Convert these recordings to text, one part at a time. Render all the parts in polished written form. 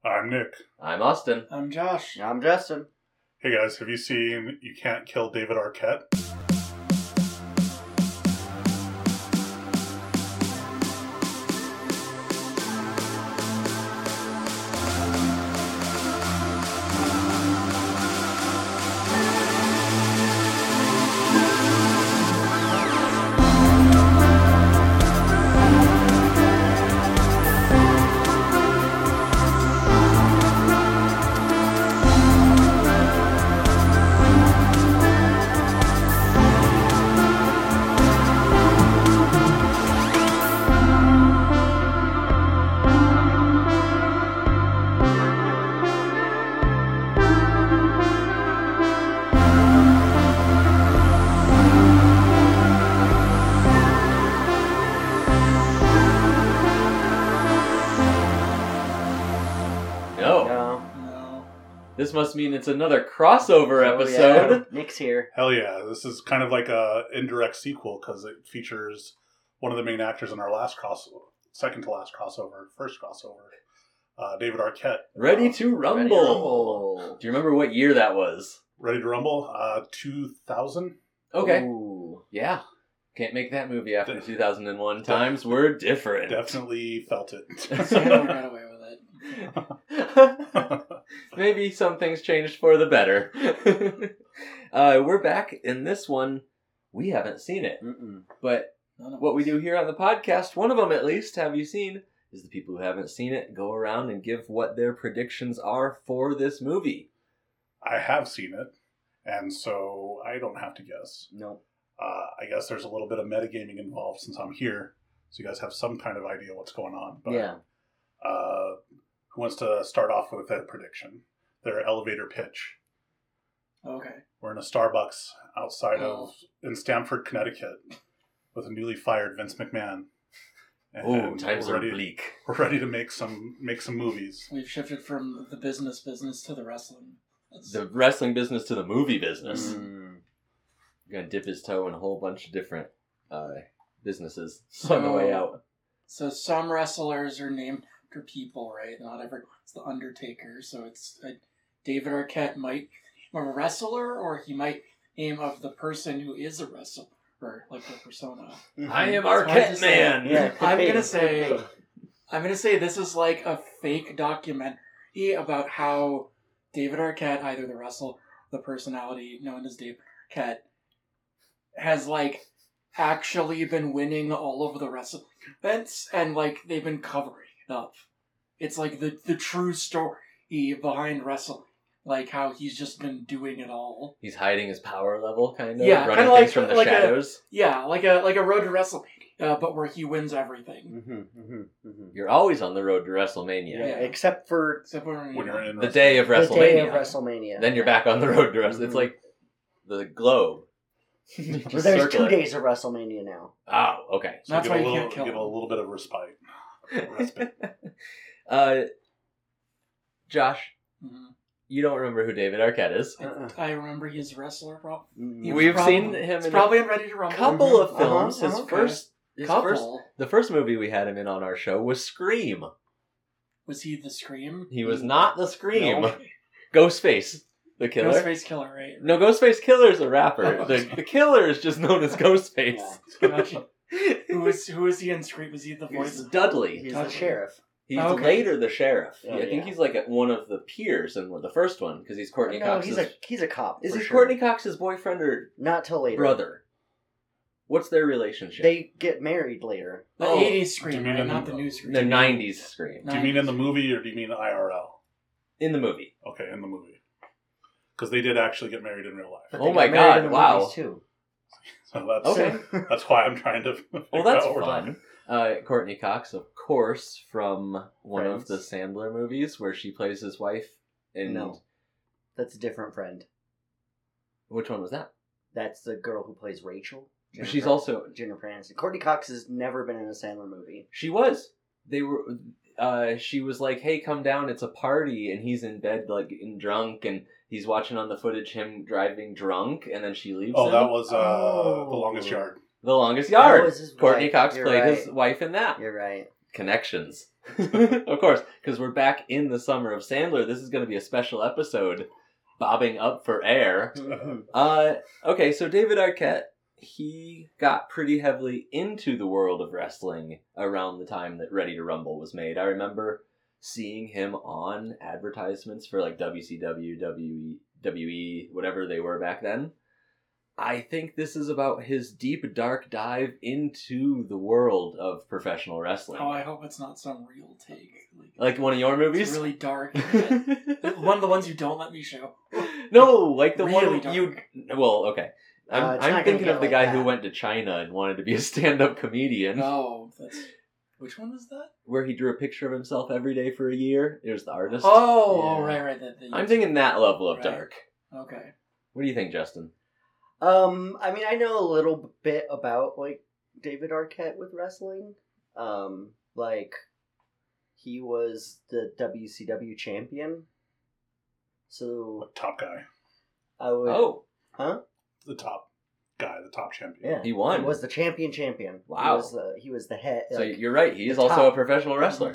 I'm Nick. I'm Austin. I'm Josh. I'm Justin. Hey guys, have you seen You Can't Kill David Arquette? No. This must mean it's another crossover episode. Yeah. Nick's here. Hell yeah, this is kind of like a indirect sequel because it features one of the main actors in our second to last crossover, first crossover, David Arquette. Ready to rumble. Ready to rumble. Do you remember what year that was? Ready to Rumble, 2000? Okay. Ooh. Yeah. Can't make that movie after 2001. Times were different. Definitely felt it. Sandler got away with it. Maybe some things changed for the better. We're back in this one. We haven't seen it. Mm-mm. But what we do here on the podcast, one of them at least, have you seen, is the people who haven't seen it go around and give what their predictions are for this movie. I have seen it, and so I don't have to guess. No. I guess there's a little bit of metagaming involved since I'm here, so you guys have some kind of idea what's going on. But, Yeah. who wants to start off with their prediction? Their elevator pitch. Okay. We're in a Starbucks in Stamford, Connecticut, with a newly fired Vince McMahon. Oh, times we're are ready, bleak. We're ready to make some movies. We've shifted from the business to the wrestling. The wrestling business to the movie business. Mm. You're going to dip his toe in a whole bunch of different businesses on the way out. So some wrestlers are named after people, right? Not everyone's the Undertaker. So it's David Arquette might be a wrestler, or he might name of the person who is a wrestler, like the persona. I am It's hard to Arquette say. Man! Yeah. I'm gonna say this is like a fake documentary about how David Arquette, either the wrestler, the personality known as David Arquette, has like actually been winning all of the wrestling events, and like they've been covering it up. It's like the true story behind wrestling, like how he's just been doing it all. He's hiding his power level, kind of. Yeah, running kinda things like- from the like a- shadows. Yeah, like a Road to WrestleMania, but where he wins everything. Mm-hmm, mm-hmm, mm-hmm. You're always on the road to WrestleMania. Yeah, Yeah. except for Except when When you're in The day of the WrestleMania. day of WrestleMania. Then you're back on the road to WrestleMania. It's Mhm. like the globe. You just Well, there's circle 2 it. days of WrestleMania now. Oh, okay. So That's give why a you little, can't kill give him. a little bit of respite. Josh, Mhm. you don't remember who David Arquette is. Uh-uh. I remember he's a wrestler, bro. Mm-mm. He was We've probably- seen him It's in probably in Ready to a Rumble. couple of Mhm. films. Uh-huh, His okay. first, Couple. the first movie we had him in on our show was Scream. Was he the Scream? He was not the Scream. No. Ghostface, the killer. Ghostface Killer, right? No, Ghostface Killer's a rapper. Oh, The killer is just known as Ghostface. Gotcha. Who was he in Scream? Was he the voice? He's Dudley. He's Gotcha. the sheriff. He's Okay. later the sheriff. Oh, I think yeah. he's like one of the peers in the first one because he's Courtney No, Cox's. he's a cop. Is for he sure. Courtney Cox's boyfriend or Not till later. brother? What's their relationship? They get married later. The Oh. 80s Do you Scream, mean right? in Not the- the new Scream. the 90s Scream. Do you mean in the movie or do you mean IRL? In the movie. Okay, in the movie. Because they did actually get married in real life. But Oh they my got married God, in the wow. movies, too. So that's, Okay. that's why I'm trying to figure Well, that's out what we're fun. talking. Courtney Cox, of course, from one of Friends. the Sandler movies where she plays his wife. And No. That's a different friend. which one was that? That's the girl who plays Rachel. She's also Jennifer Aniston. Courtney Cox has never been in a Sandler movie. She was. They were. She was like, "Hey, come down. It's a party," and he's in bed, like, and drunk, and he's watching on the footage him driving drunk, and then she leaves Oh, him. that was Oh. The Longest Yard. The Longest Yard. That was his Courtney wife. Cox You're played right. his wife in that. You're right. Connections. Of course, because we're back in the summer of Sandler. This is going to be a special episode, bobbing up for air. Okay, so David Arquette, he got pretty heavily into the world of wrestling around the time that Ready to Rumble was made. I remember seeing him on advertisements for like WCW, WWE, whatever they were back then. I think this is about his deep, dark dive into the world of professional wrestling. Oh, I hope it's not some real take. Like one of your movies? It's really dark. One of the ones you don't let me show. No, like the Really one dark. you... Well, okay. It's not I'm gonna thinking get of the like guy that. who went to China and wanted to be a stand-up comedian. Oh, that's... Which one was that? Where he drew a picture of himself every day for a year. It was The Artist. Oh, Yeah. right. I'm thinking that level of Right. dark. Okay. What do you think, Justin? I mean, I know a little bit about like David Arquette with wrestling. Like he was the WCW champion. So Top guy. I would. Oh, The top guy, the top champion. Yeah, he won. He was the champion. Wow. He was the head. So like, you're right. He's the also top. a professional wrestler.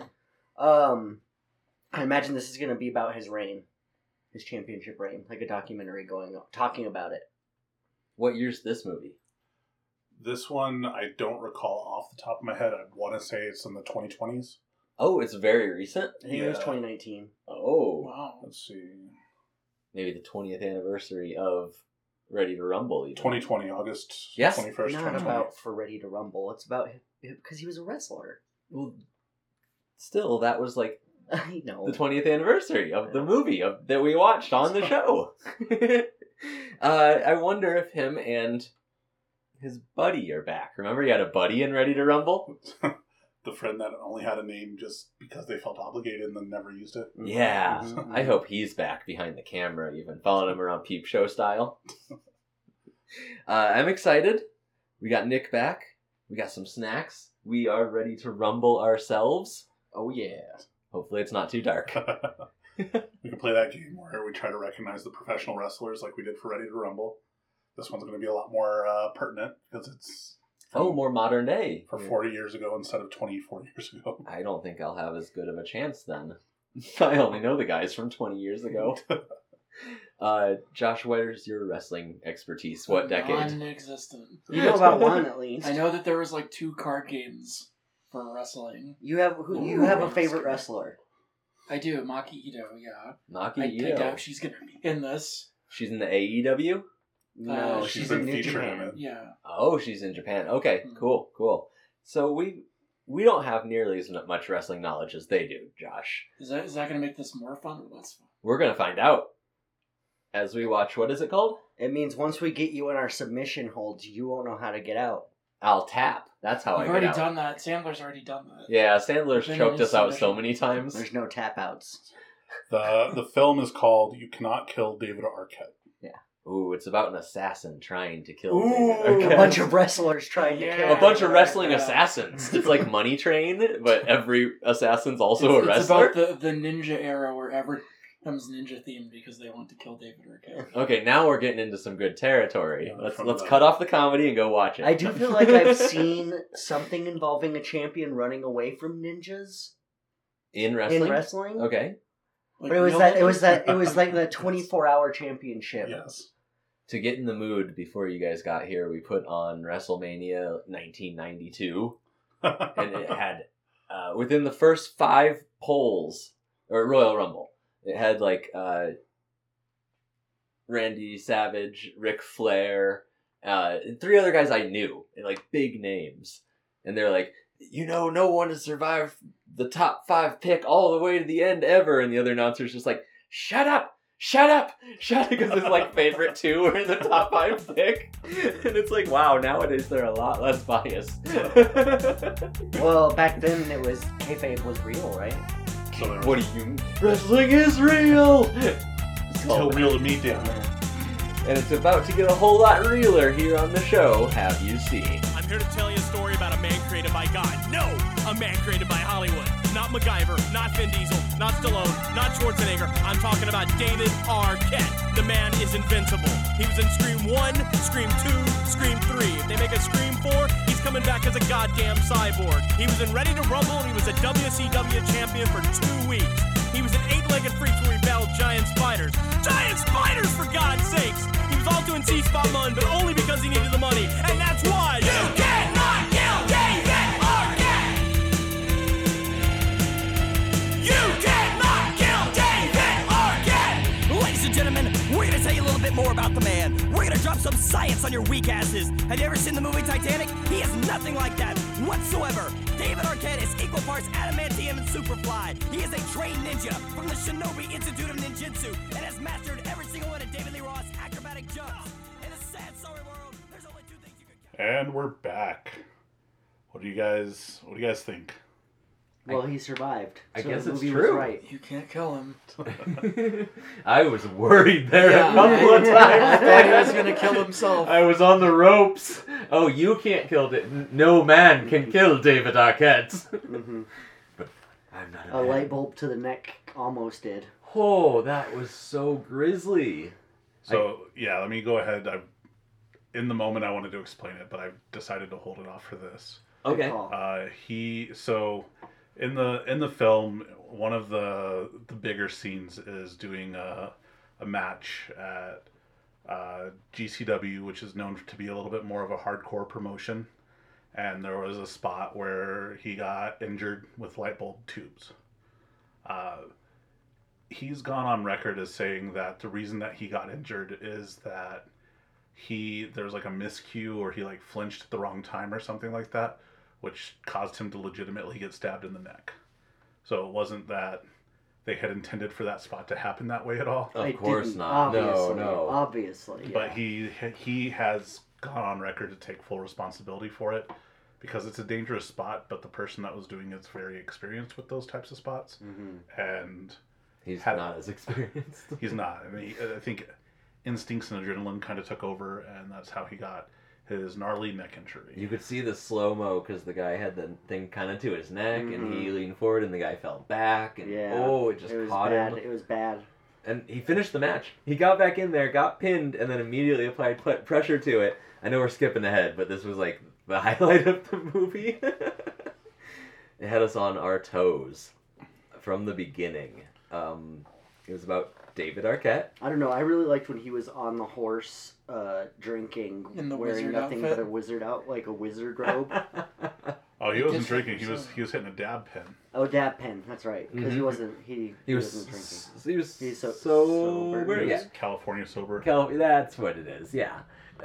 I imagine this is going to be about his reign, his championship reign, like a documentary going on, talking about it. What year's this movie? This one, I don't recall off the top of my head. I want to say it's in the 2020s. Oh, it's very recent. I think it was Yeah. 2019. Oh, Wow. Let's see. maybe the 20th anniversary of Ready to Rumble. Even. 2020, August Yes. 21st, Not 2020. about for Ready to Rumble. It's about because he was a wrestler. Well, still, that was like I know. the 20th anniversary of the movie that we watched on the show. I wonder if him and his buddy are back. Remember, he had a buddy in Ready to Rumble? The friend that only had a name just because they felt obligated and then never used it. Yeah. Mhm. I hope he's back behind the camera, even following him around Peep Show style. I'm excited. We got Nick back. We got some snacks. We are ready to rumble ourselves. Oh yeah. Hopefully it's not too dark. We can play that game where we try to recognize the professional wrestlers like we did for Ready to Rumble. This one's going to be a lot more pertinent because it's Oh, more modern day. for 40 years ago instead of 24 years ago. I don't think I'll have as good of a chance then. I only know the guys from 20 years ago. Josh, where's your wrestling expertise? What decade? Non-existent. You know about one at least. I know that there was like 2 card games for wrestling. You have you have a favorite wrestler. I do. Maki Ito, yeah. Maki I Ito. doubt she's gonna be in this. She's in the AEW? No, she's she's been in New featured in Japan. it. Yeah. Oh, she's in Japan. Okay, Mhm. cool. So we don't have nearly as much wrestling knowledge as they do, Josh. Is that gonna make this more fun or less fun? We're gonna find out as we watch. What is it called? It means once we get you in our submission holds, you won't know how to get out. I'll tap. That's how You've I already get out. done that. Sandler's already done that. Yeah, Sandler's Been in choked his us out so submission. many times. There's no tap outs. The film is called You Cannot Kill David Arquette. Ooh, it's about an assassin trying to kill Ooh, David A Arquette. bunch of wrestlers trying to Yeah. kill. A bunch of wrestling Yeah. assassins. It's like Money Train, but every assassin's also a It's wrestler. about the ninja era where everyone becomes ninja themed because they want to kill David Arquette. Okay, now we're getting into some good territory. Yeah, let's from let's the- cut off the comedy and go watch it. I do feel like I've seen something involving a champion running away from ninjas in wrestling. in wrestling. Okay, Like, But it was real that it ninjas? was that it was like the 24-hour championship. Yes. to get in the mood before you guys got here, we put on WrestleMania 1992, and it had within the first 5 polls or Royal Rumble, it had like Randy Savage, Ric Flair, and 3 other guys I knew, and like big names. And they're like, no one has survived the top 5 pick all the way to the end ever. And the other announcer's just like, shut up, because his like favorite 2 were in the top 5 pick. And it's like, wow, nowadays they're a lot less biased. Well, back then it was kayfabe was real, right? So there What do you mean? Wrestling is real! Still real to me, damn it. And it's about to get a whole lot realer here on the show, Have You Seen? I'm here to tell you a story about a man created by God. No, a man created by Hollywood. Not MacGyver, not Vin Diesel, not Stallone, not Schwarzenegger. I'm talking about David Arquette. The man is invincible. He was in Scream 1, Scream 2, Scream 3. If they make a Scream 4, he's coming back as a goddamn cyborg. He was in Ready to Rumble, and he was a WCW champion for 2 weeks. He was an 8-legged freak who repelled giant spiders. Giant spiders, for God's sakes! He was also in C-Spot Mun, but only because he needed the money. And that's why you cannot kill David Arquette! You cannot kill David Arquette! Ladies and gentlemen, we're gonna tell you a little bit more about the man. We're gonna drop some science on your weak asses. Have you ever seen the movie Titanic? He is nothing like that whatsoever. David Arquette is equal parts adamantium and superfly. He is a trained ninja from the Shinobi Institute of Ninjutsu and has mastered every single one of David Lee Roth's acrobatic jumps. In a sad, sorry world, there's only 2 things you can kill. And we're back. What do you guys think? Well, he survived. I so guess the it's movie true. Was right. You can't kill him. I was worried there Yeah, a couple of I thought he was times. gonna kill himself. I was on the ropes. Oh, you can't kill no man can kill David Arquette. Mm-hmm. But I'm not A man. light bulb to the neck almost did. Oh, that was so grisly. So yeah, let me go ahead. In the moment I wanted to explain it, but I've decided to hold it off for this. Good Okay. call. In the film, one of the bigger scenes is doing a match at GCW, which is known to be a little bit more of a hardcore promotion, and there was a spot where he got injured with light bulb tubes. He's gone on record as saying that the reason that he got injured is that there's like a miscue, or he like flinched at the wrong time or something like that, which caused him to legitimately get stabbed in the neck. So it wasn't that they had intended for that spot to happen that way at all. Of I course didn't, not. Obviously, No. Obviously, yeah. But he has gone on record to take full responsibility for it, because it's a dangerous spot, but the person that was doing it's very experienced with those types of spots. Mm-hmm. And He's Had- not as experienced. he's not. I mean, I think instincts and adrenaline kind of took over, and that's how he got his gnarly neck injury. You could see the slow-mo because the guy had the thing kind of to his neck, and he Mhm. leaned forward, and the guy fell back, and Yeah. oh, it just It was caught bad. him. It was bad. And he finished the match. He got back in there, got pinned, and then immediately applied pressure to it. I know we're skipping ahead, but this was like the highlight of the movie. It had us on our toes from the beginning. It was about David Arquette. I don't know. I really liked when he was on the horse, drinking, In the wearing wizard nothing outfit? but a wizard like a wizard robe. Oh, he wasn't Just drinking. for He was hitting a dab pen. Oh, dab pen. That's right. Because he Mhm. wasn't. He wasn't drinking. He was He's so- sober. sober. He Yeah. was California sober. That's what it is, yeah.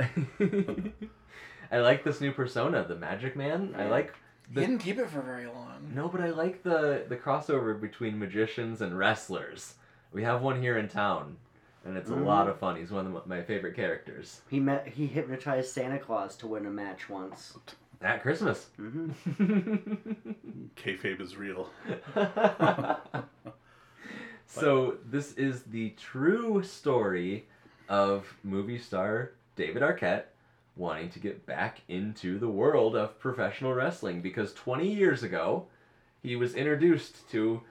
I like this new persona, the Magic Man. I like He didn't keep it for very long. No, but I like the crossover between magicians and wrestlers. We have one here in town, and it's a lot of fun. He's one of my favorite characters. He hypnotized Santa Claus to win a match once. At Christmas. Kayfabe is real. So this is the true story of movie star David Arquette wanting to get back into the world of professional wrestling, because 20 years ago he was introduced to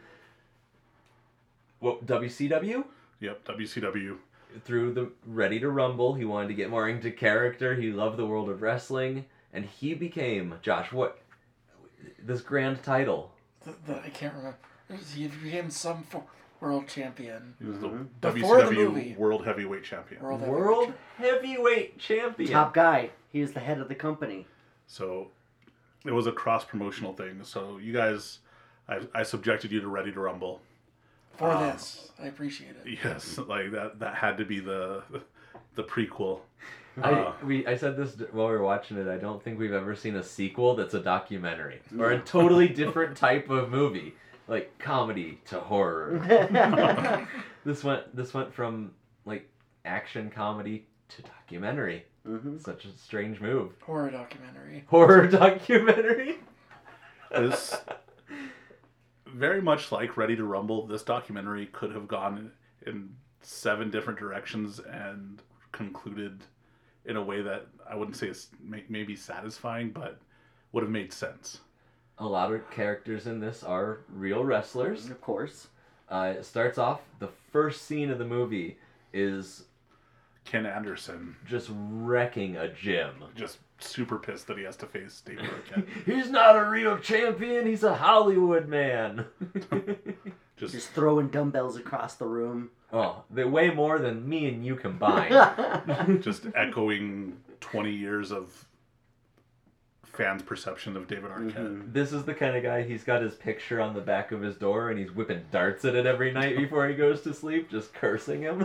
WCW Yep, WCW. through the Ready to Rumble. He wanted to get more into character. He loved the world of wrestling, and he became this grand title. I can't remember. He became some world champion. He was the Before the WCW movie. World Heavyweight Champion. World heavyweight champion. Top guy. He was the head of the company. So it was a cross-promotional thing. So you guys, I subjected you to Ready to Rumble. For this. I appreciate it. Yes, like that had to be the prequel. I said this while we were watching it. I don't think we've ever seen a sequel that's a documentary or a totally different type of movie, like comedy to horror. This went from like action comedy to documentary. Such a strange move. Horror documentary. Horror documentary. This very much like Ready to Rumble. This documentary could have gone in 7 different directions and concluded in a way that I wouldn't say is maybe satisfying, but would have made sense. A lot of characters in this are real wrestlers. Of course. It starts off, the first scene of the movie is Ken Anderson Just wrecking a gym. just super pissed that he has to face David Arquette. He's not a real champion. He's a Hollywood man. Just throwing dumbbells across the room. Oh, they weigh more than me and you combined. Just echoing 20 years of fans' perception of David Arquette. Mhm. This is the kind of guy, he's got his picture on the back of his door and he's whipping darts at it every night before he goes to sleep, just cursing him.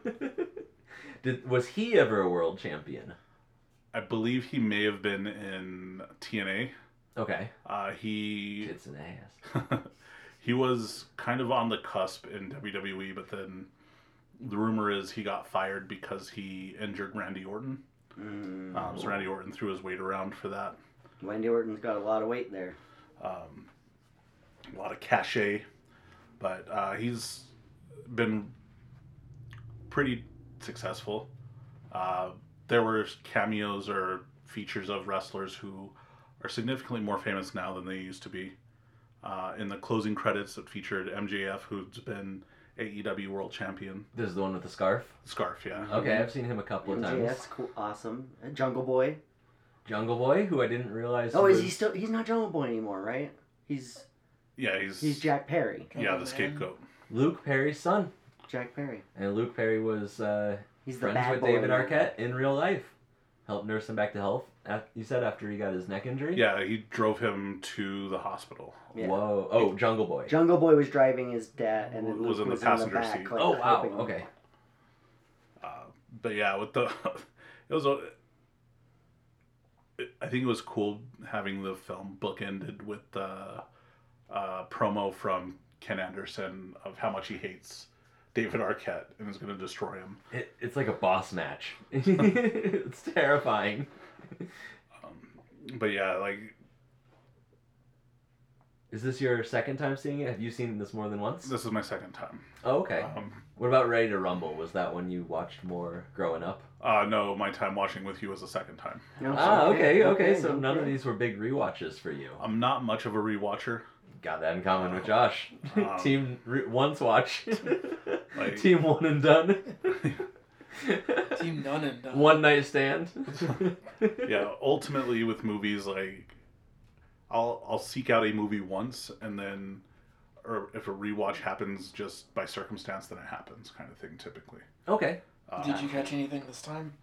Was he ever a world champion? I believe he may have been in TNA. Okay. He Tits and ass. he was kind of on the cusp in WWE, but then the rumor is he got fired because he injured Randy Orton. So Randy Orton threw his weight around for that. Randy Orton's got a lot of weight there. A lot of cachet, but he's been pretty successful. There were cameos or features of wrestlers who are significantly more famous now than they used to be. In the closing credits, it featured MJF, who's been AEW World Champion. This is the one with the scarf? Scarf, yeah. Okay, I've seen him a couple of times. MJF's cool, awesome. Jungle Boy. Jungle Boy, who I didn't realize Oh, was... is he still? He's not Jungle Boy anymore, right? He's Yeah, he's Jack Perry. yeah, the scapegoat. Luke Perry's son. Jack Perry. And Luke Perry was He's the friends bad with boy. David Arquette in real life. Helped nurse him back to health. You said after he got his neck injury? Yeah, he drove him to the hospital. Yeah. Whoa. Oh, Jungle Boy. Jungle Boy was driving his dad, and then Was Luke in the was passenger in the back, seat. like, Oh, wow. helping him. Okay. But yeah, with the it was I think it was cool having the film bookended with the promo from Ken Anderson of how much he hates David Arquette and is going to destroy him. It's like a boss match. It's terrifying. But yeah, like Is this your second time seeing it? Have you seen this more than once? this is my second time. Oh, okay. Um, What about Ready to Rumble? Was that one you watched more growing up? no, my time watching with you was the second time. No, Okay. So none of okay. these were big rewatches for you. I'm not much of a rewatcher. Got that in common with Josh. Um, Team once watch. Like- Team one and done. Team none and done. One night stand. Yeah, ultimately with movies, like I'll seek out a movie once and then, or if a rewatch happens just by circumstance, then it happens, kind of thing. Typically. Okay. Did you catch anything this time?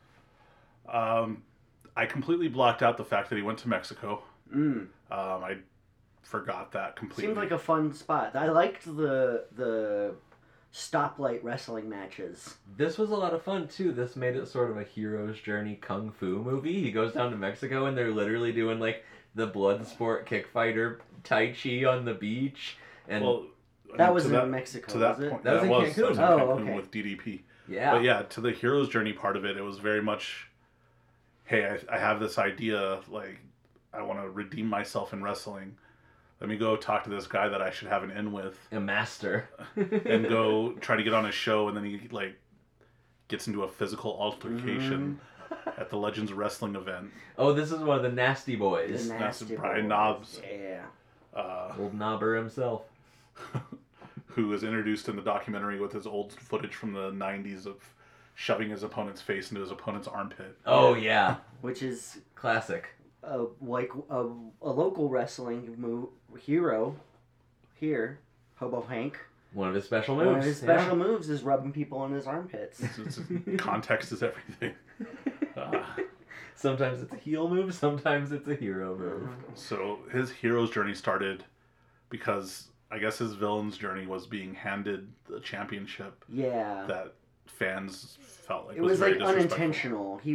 I completely blocked out the fact that he went to Mexico. Mm. I forgot that completely. Seemed like a fun spot. I liked the stoplight wrestling matches. This was a lot of fun too. This made it sort of a hero's journey kung fu movie. He goes down to Mexico and they're literally doing like the blood sport kick fighter Tai Chi on the beach. And well, I That mean, was to in Mexico, To that was it? point, That was in Cancun. That was in Oh, Cancun okay. with DDP. yeah. But yeah, to the hero's journey part of it, it was very much, hey, I have this idea, like, I want to redeem myself in wrestling. Let me go talk to this guy that I should have an in with A master. and go try to get on a show, and then he, like, gets into a physical altercation at the Legends Wrestling event. Oh, this is one of the nasty The boys. nasty Brian boys. Knobs. Yeah. Old knobber himself. Who was introduced in the documentary with his old footage from the 90s of shoving his opponent's face into his opponent's armpit. Oh yeah. Which is Classic. like a local wrestling hero here, Hobo Hank. One of his special moves. One of his special moves is rubbing people on his armpits. Context is everything. Sometimes it's a heel move, sometimes it's a hero move. So his hero's journey started because I guess his villain's journey was being handed the championship Yeah. that fans felt like It was very like disrespectful. unintentional. He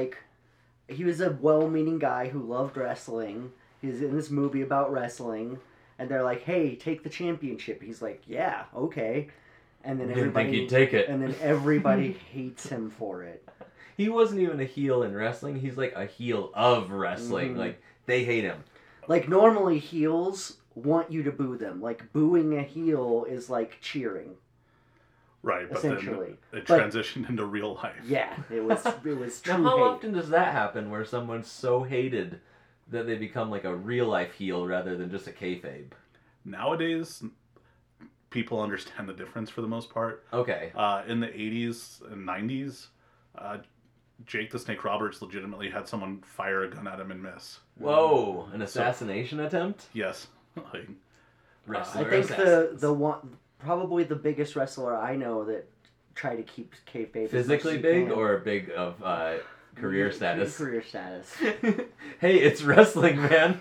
was a well-meaning guy who loved wrestling. He's in this movie about wrestling, and they're like, "Hey, take the championship." He's like, "Yeah, okay." And then Didn't think everybody he'd take it. and then everybody hates him for it. He wasn't even a heel in wrestling. He's like a heel of wrestling. Mhm. Like, they hate him. Like normally heels want you to boo them. Like booing a heel is like cheering. Right, but Essentially. then it But- transitioned into real life. Yeah, it was true Now, how hate. often does that happen where someone's so hated that they become like a real life heel rather than just a kayfabe? Nowadays, people understand the difference for the most part. Okay. In the 80s and 90s, Jake the Snake Roberts legitimately had someone fire a gun at him and miss. Whoa, an assassination attempt? Yes. Like, Wrestler I think assassins. the one probably the biggest wrestler I know that try to keep kayfabe as much Physically as he big can. or big of career status? Career status. Hey, it's wrestling, man.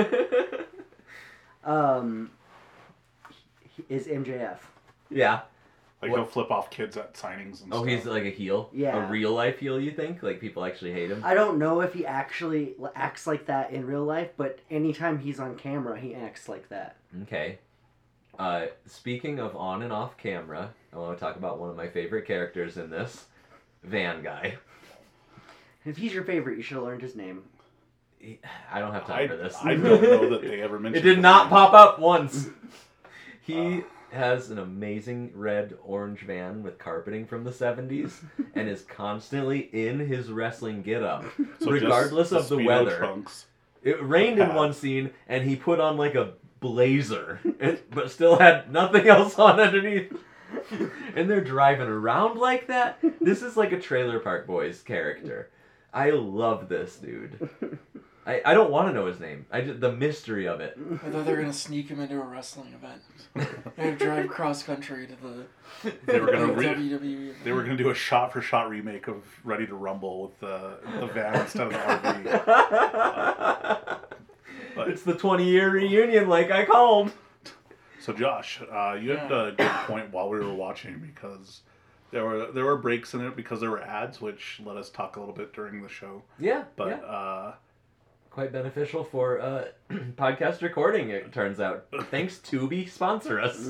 Is MJF. Yeah. like What- he'll flip off kids at signings and Oh, stuff. he's like a heel? Yeah. A real life heel, you think? Like people actually hate him? I don't know if he actually acts like that in real life, but anytime he's on camera, he acts like that. Okay. Speaking of on and off camera, I want to talk about one of my favorite characters in this, Van Guy. If he's your favorite, you should have learned his name. I don't have time for this. I don't know that they ever It mentioned did his not name. pop up once. He has an amazing red orange van with carpeting from the 70s and is constantly in his wrestling getup, So regardless just of the Speedo weather. Trunks. It rained in one scene and he put on like a blazer, but still had nothing else on underneath. And they're driving around like that. This is like a Trailer Park Boys character. I love this dude. I don't want to know his name. The mystery of it. I thought they were gonna sneak him into a wrestling event. They're gonna drive cross country to the They were gonna WWE. They were gonna do a shot-for-shot remake of Ready to Rumble with the van instead of the RV. But- It's the 20-year reunion like I called. So Josh, you had a good point while we were watching because there were breaks in it because there were ads, which let us talk a little bit during the show. Yeah, But yeah. Quite beneficial for podcast recording, it turns out. Thanks, Tubi, sponsor us.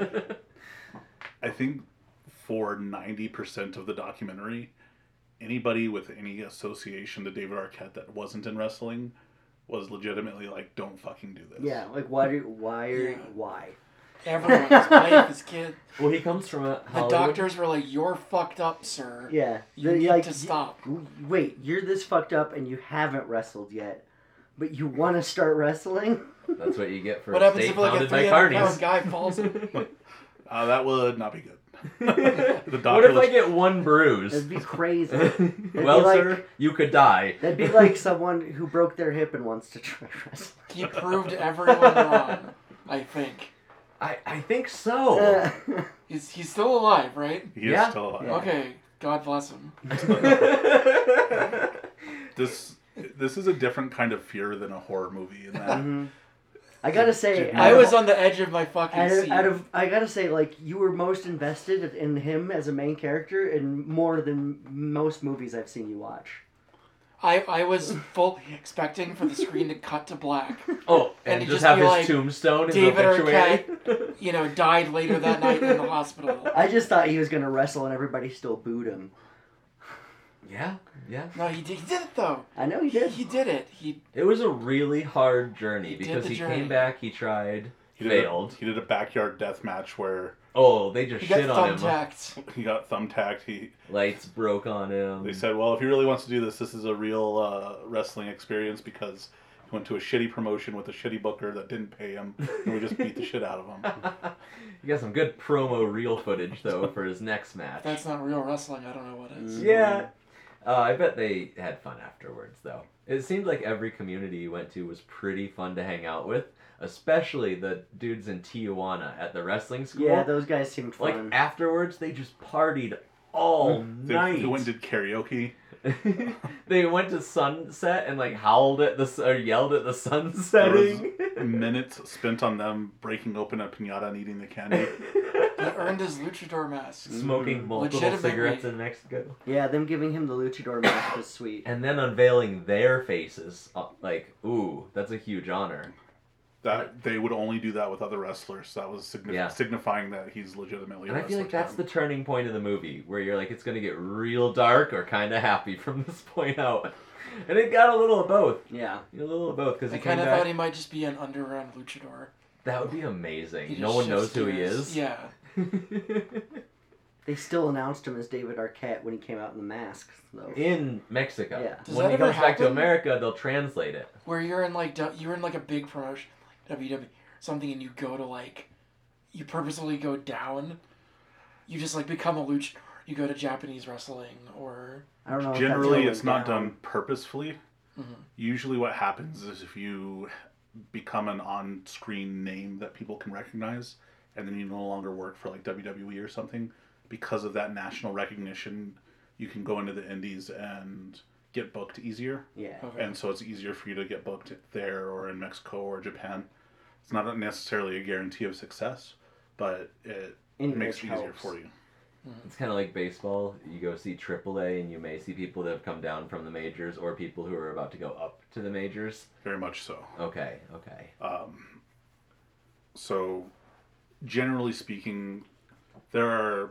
I think for 90% of the documentary, anybody with any association to David Arquette that wasn't in wrestling was legitimately like, "Don't fucking do this." Yeah, like why? Everyone, his wife, his kid. Well, he comes from a The Hollywood. doctors were like, "You're fucked up, sir. Yeah, You the- need like, to stop." Wait, you're this fucked up and you haven't wrestled yet, but you want to start wrestling? That's what you get for What a happens state if like a founded by 300-pound carnies. guy falls in? That would not be good. The What doctor if I get one bruise? That'd be crazy. That'd Well, be like, sir, you could die. That'd be like someone who broke their hip and wants to try wrestling. He proved everyone wrong. I think I think so. he's still alive, right? He is Yeah. still alive. Yeah. Okay, God bless him. This is a different kind of fear than a horror movie in that Mhm. I gotta say, I was on the edge of my fucking seat. I gotta say, like, you were most invested in him as a main character in more than most movies I've seen you watch. I was fully expecting for the screen to cut to black. Oh, And and it just just have be his like, tombstone in David the obituary. Arquette, died later that night in the hospital. I just thought he was gonna wrestle and everybody still booed him. Yeah. No, he did it though. I know he did. He did it. It was a really hard journey He did because the he journey. came back, he tried, he failed. He did a backyard death match where Oh, they just He got shit on him. thumbtacked. he got thumbtacked. Lights broke on him. They said, well, if he really wants to do this, this is a real wrestling experience because he went to a shitty promotion with a shitty booker that didn't pay him, and we just beat the shit out of him. He got some good promo reel footage though for his next match. If that's not real wrestling, I don't know what is. Yeah. I bet they had fun afterwards, though. It seemed like every community you went to was pretty fun to hang out with, especially the dudes in Tijuana at the wrestling school. Yeah, those guys seemed like, fun. afterwards, they just partied all night. They went and did karaoke. They went to Sunset and, like, howled at or yelled at the sun setting. Minutes spent on them breaking open a piñata and eating the candy. He earned his luchador mask. Smoking multiple Legitimately. cigarettes in Mexico. Yeah, them giving him the luchador mask was sweet. And then unveiling their faces. Like, ooh, that's a huge honor. That they would only do that with other wrestlers. That was Yeah. signifying that he's legitimately. And I feel like that's the turning point of the movie, where you're like, it's going to get real dark or kind of happy from this point out. And it got a little of both. Yeah. A little of both, because I he came kind of back. thought he might just be an underground luchador. That would be amazing. He No just one knows shifts who he gears. is. Yeah. They still announced him as David Arquette when he came out in the mask, though. In Mexico. Yeah. Does When that he ever comes back to happen? America, they'll translate it. Where you're in like a big promotion, like WWE, something, and you go to like, you purposefully go down. You just like become a luchador. you go to Japanese wrestling or... I don't know. if that's Generally, going it's not down. done purposefully. Mhm. Usually what happens is if you become an on-screen name that people can recognize, and then you no longer work for like WWE or something, because of that national recognition, you can go into the indies and get booked easier. Yeah. Okay. And so it's easier for you to get booked there or in Mexico or Japan. It's not necessarily a guarantee of success, but it Any makes which it easier helps. for you. It's kind of like baseball. You go see AAA, and you may see people that have come down from the majors, or people who are about to go up to the majors. Very much so. Okay. So, generally speaking, there are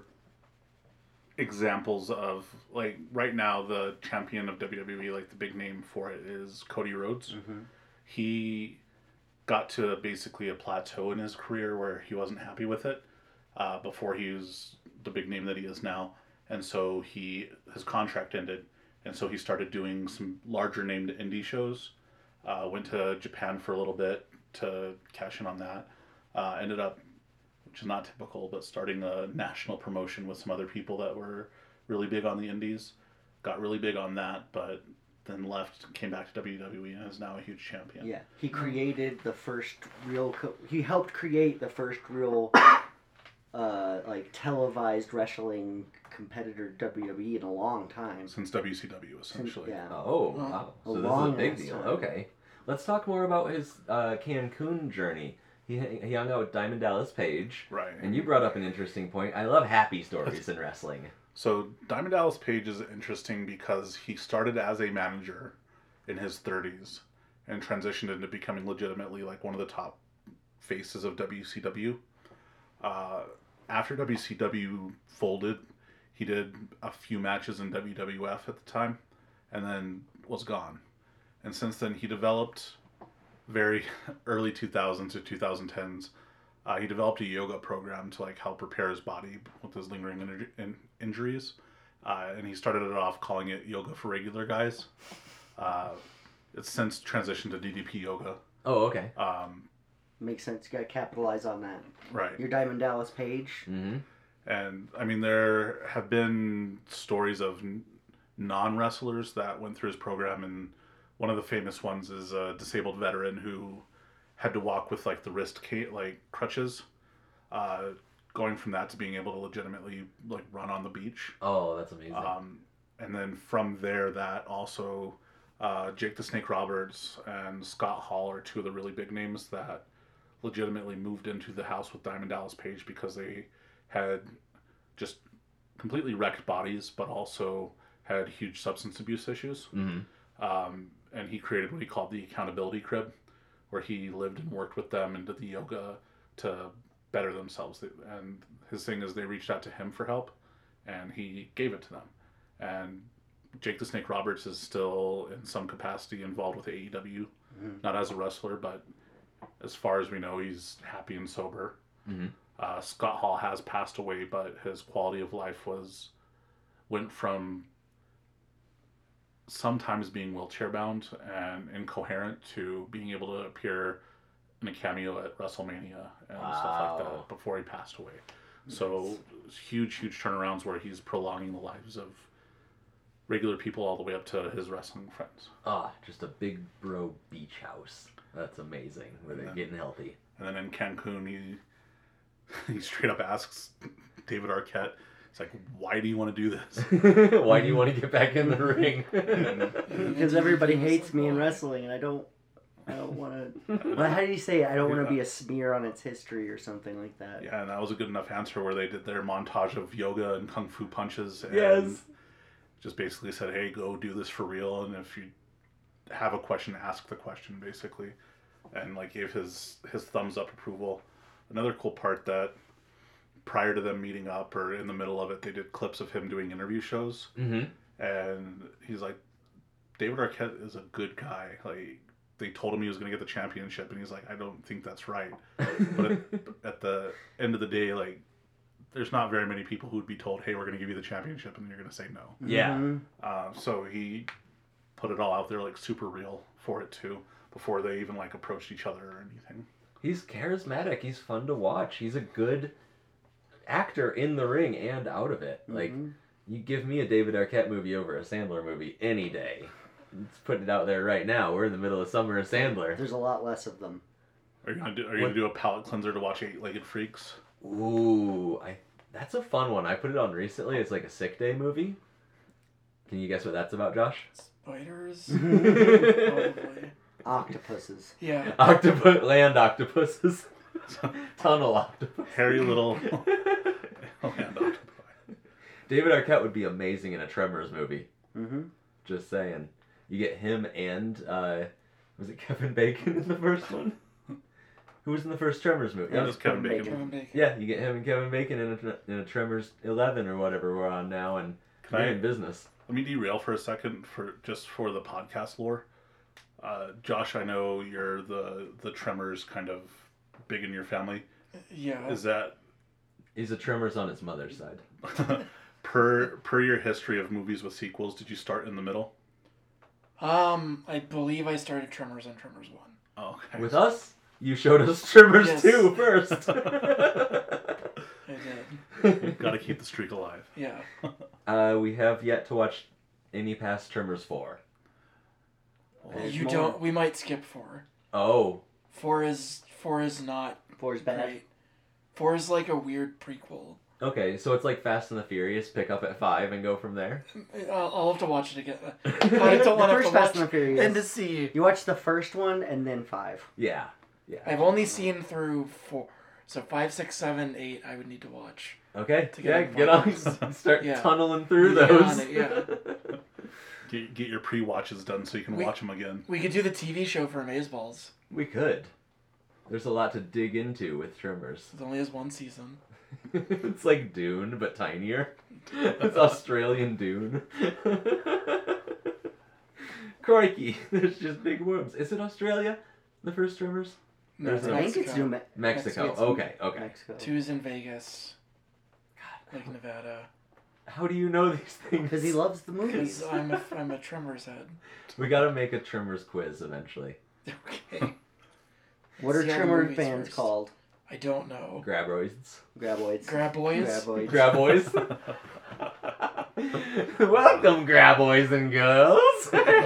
examples of, like, right now, the champion of WWE, like, the big name for it is Cody Rhodes. Mm-hmm. He got to basically a plateau in his career where he wasn't happy with it before he was the big name that he is now. And so his contract ended. And so he started doing some larger named indie shows. Went to Japan for a little bit to cash in on that. Ended up, which is not typical, but starting a national promotion with some other people that were really big on the indies. Got really big on that, but then left, came back to WWE, and is now a huge champion. Yeah. He created the first real... he helped create the first real... like televised wrestling competitor WWE in a long time. Since WCW, essentially. Yeah. Oh, wow. A So this is a long big ass deal. time. Okay. Let's talk more about his Cancun journey. He hung out with Diamond Dallas Page. Right. And you brought up an interesting point. I love happy stories in wrestling. So Diamond Dallas Page is interesting because he started as a manager in his 30s and transitioned into becoming legitimately like one of the top faces of WCW. After WCW folded, he did a few matches in WWF at the time and then was gone. And since then he developed very early 2000s to 2010s. He developed a yoga program to like help repair his body with his lingering injuries, and he started it off calling it Yoga for Regular Guys. It's since transitioned to DDP Yoga. Oh, okay. Makes sense. You gotta capitalize on that. Right. Your Diamond Dallas Page. Mm-hmm. And I mean, there have been stories of non-wrestlers that went through his program, and one of the famous ones is a disabled veteran who had to walk with like the wrist crutches, going from that to being able to legitimately like run on the beach. Oh, that's amazing. And then from there, that also Jake the Snake Roberts and Scott Hall are two of the really big names that legitimately moved into the house with Diamond Dallas Page because they had just completely wrecked bodies, but also had huge substance abuse issues. Mm-hmm. And he created what he called the accountability crib, where he lived and worked with them and did the yoga to better themselves. And his thing is they reached out to him for help, and he gave it to them. And Jake the Snake Roberts is still in some capacity involved with AEW, not as a wrestler, but as far as we know, he's happy and sober. Mm-hmm. Scott Hall has passed away, but his quality of life went from sometimes being wheelchair bound and incoherent to being able to appear in a cameo at WrestleMania and stuff like that before he passed away. So huge turnarounds where he's prolonging the lives of regular people all the way up to his wrestling friends. Just a big bro beach house. That's amazing. Where they're getting healthy. And then in Cancun, he straight up asks David Arquette, it's like, why do you want to do this? Why do you want to get back in the ring? Because everybody hates me in wrestling, and I don't want to. Well, how do you say it? I don't want to be a smear on its history or something like that. Yeah, and that was a good enough answer where they did their montage of yoga and kung fu punches. And Yes. just basically said, hey, go do this for real. And if you have a question, ask the question, basically. And like gave his thumbs up approval. Another cool part that prior to them meeting up or in the middle of it, they did clips of him doing interview shows. Mm-hmm. And he's like, David Arquette is a good guy. Like, they told him he was going to get the championship, and he's like, I don't think that's right. But at the end of the day, like, there's not very many people who'd be told, hey, we're going to give you the championship, and you're going to say no. Yeah. Mhm. So he put it all out there, like, super real for it, too, before they even, like, approached each other or anything. He's charismatic. He's fun to watch. He's a good actor in the ring and out of it. Like, you give me a David Arquette movie over a Sandler movie any day. Let's put it out there right now. We're in the middle of summer of Sandler. There's a lot less of them. Are you gonna do a palate cleanser to watch Eight-Legged Freaks? Ooh, that's a fun one. I put it on recently. It's like a sick day movie. Can you guess what that's about, Josh? Spiders? Probably. Octopuses. Yeah. Land octopuses. Tunnel octopus. Hairy little land octopi. David Arquette would be amazing in a Tremors movie. Mm-hmm. Just saying. You get him and, was it Kevin Bacon in the first one? Who was in the first Tremors movie? That was Kevin Bacon. Kevin Bacon. Yeah, you get him and Kevin Bacon in a Tremors 11 or whatever we're on now, and they're in business. Let me derail for a second for the podcast lore. Josh, I know you're the Tremors kind of big in your family. Yeah. Is that He's a Tremors on his mother's side. per your history of movies with sequels? Did you start in the middle? I believe I started Tremors on Tremors 1. Oh, okay. With us, you showed us Tremors Yes. 2 first. I did. Got to keep the streak alive. Yeah. We have yet to watch any past Tremors 4. There's You more. don't. We might skip 4. Oh. 4 is not 4's bad. great. 4 is like a weird prequel. Okay, so it's like Fast and the Furious, pick up at 5 and go from there? I'll have to watch it again. I don't want to first Fast and the Furious. and to see. You watch the first one and then 5. Yeah. I've only seen through 4, so 5, 6, 7, 8. I would need to watch. Okay, To yeah, get get on, involved. start Yeah. tunneling through Get those. on it, yeah. Get your pre-watches done so you can watch them again. We could do the TV show for Amazeballs. We could. There's a lot to dig into with Tremors. It only has 1 season. It's like Dune, but tinier. It's Australian Dune. Crikey, there's just big worms. Is it Australia? The first Tremors? No, it's There's I think it's Mexico. New Mexico. Mexico. Okay. Mexico. 2 is in Vegas. Like Nevada. How do you know these things? Because he loves the movies. Because I'm a Tremors head. We gotta make a Tremors quiz eventually. Okay. What are See all the Tremor movies fans first. called? I don't know. Graboids. Graboids. Graboids? Graboids. Graboids. Welcome, Graboids and girls.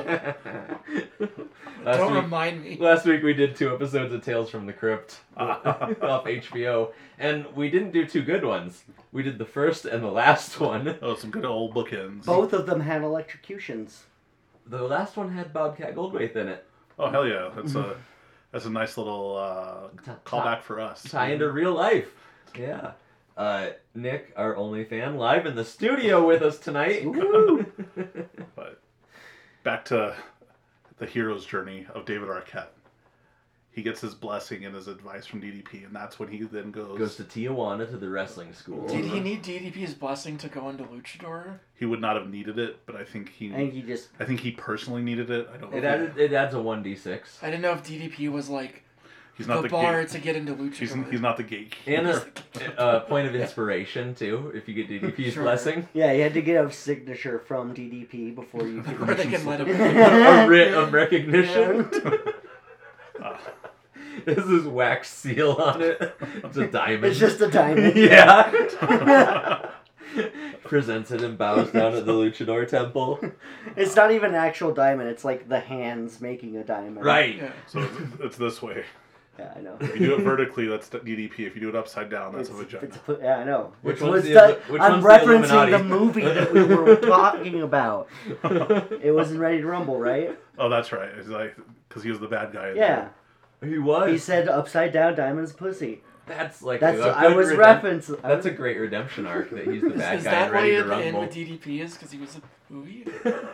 Don't remind me. Last week we did 2 episodes of Tales from the Crypt off HBO, and we didn't do 2 good ones. We did the first and the last one. Oh, some good old bookends. Both of them had electrocutions. The last one had Bobcat Goldthwait in it. Oh, hell yeah. That's a nice little callback for us. Tie into real life. Yeah. Nick, our only fan, live in the studio with us tonight. But back to the hero's journey of David Arquette. He gets his blessing and his advice from DDP, and that's when he then Goes to Tijuana to the wrestling school. Did he need DDP's blessing to go into Luchador? He would not have needed it, but I think I think he personally needed it. I don't know. It adds a 1d6. I didn't know if DDP was like He's not the the bar gate. to get into Luchador. He's not the gatekeeper. And a point of inspiration, too, if you get DDP's Sure. blessing. Yeah, you had to get a signature from DDP before you could. Before they can let him A writ of recognition. Uh, This is wax seal on it. It's a diamond. It's just a diamond. Yeah. Presents it and bows down at the Luchador temple. It's not even an actual diamond. It's like the hands making a diamond. Right. Yeah. so it's this way. Yeah, I know. If you do it vertically, that's DDP. If you do it upside down, that's a vagina. Yeah, I know. Which I'm one's the referencing the Illuminati? movie that we were talking about. It was in Ready to Rumble, right? Oh, that's right. It's like because he was the bad guy. in Yeah. He was. He said upside down diamond's pussy. That's like That's a I good was redemption. referencing. That's a great redemption arc that he's the bad Is guy that and why ready to at the end rumble. with DDP is? Because he was a movie?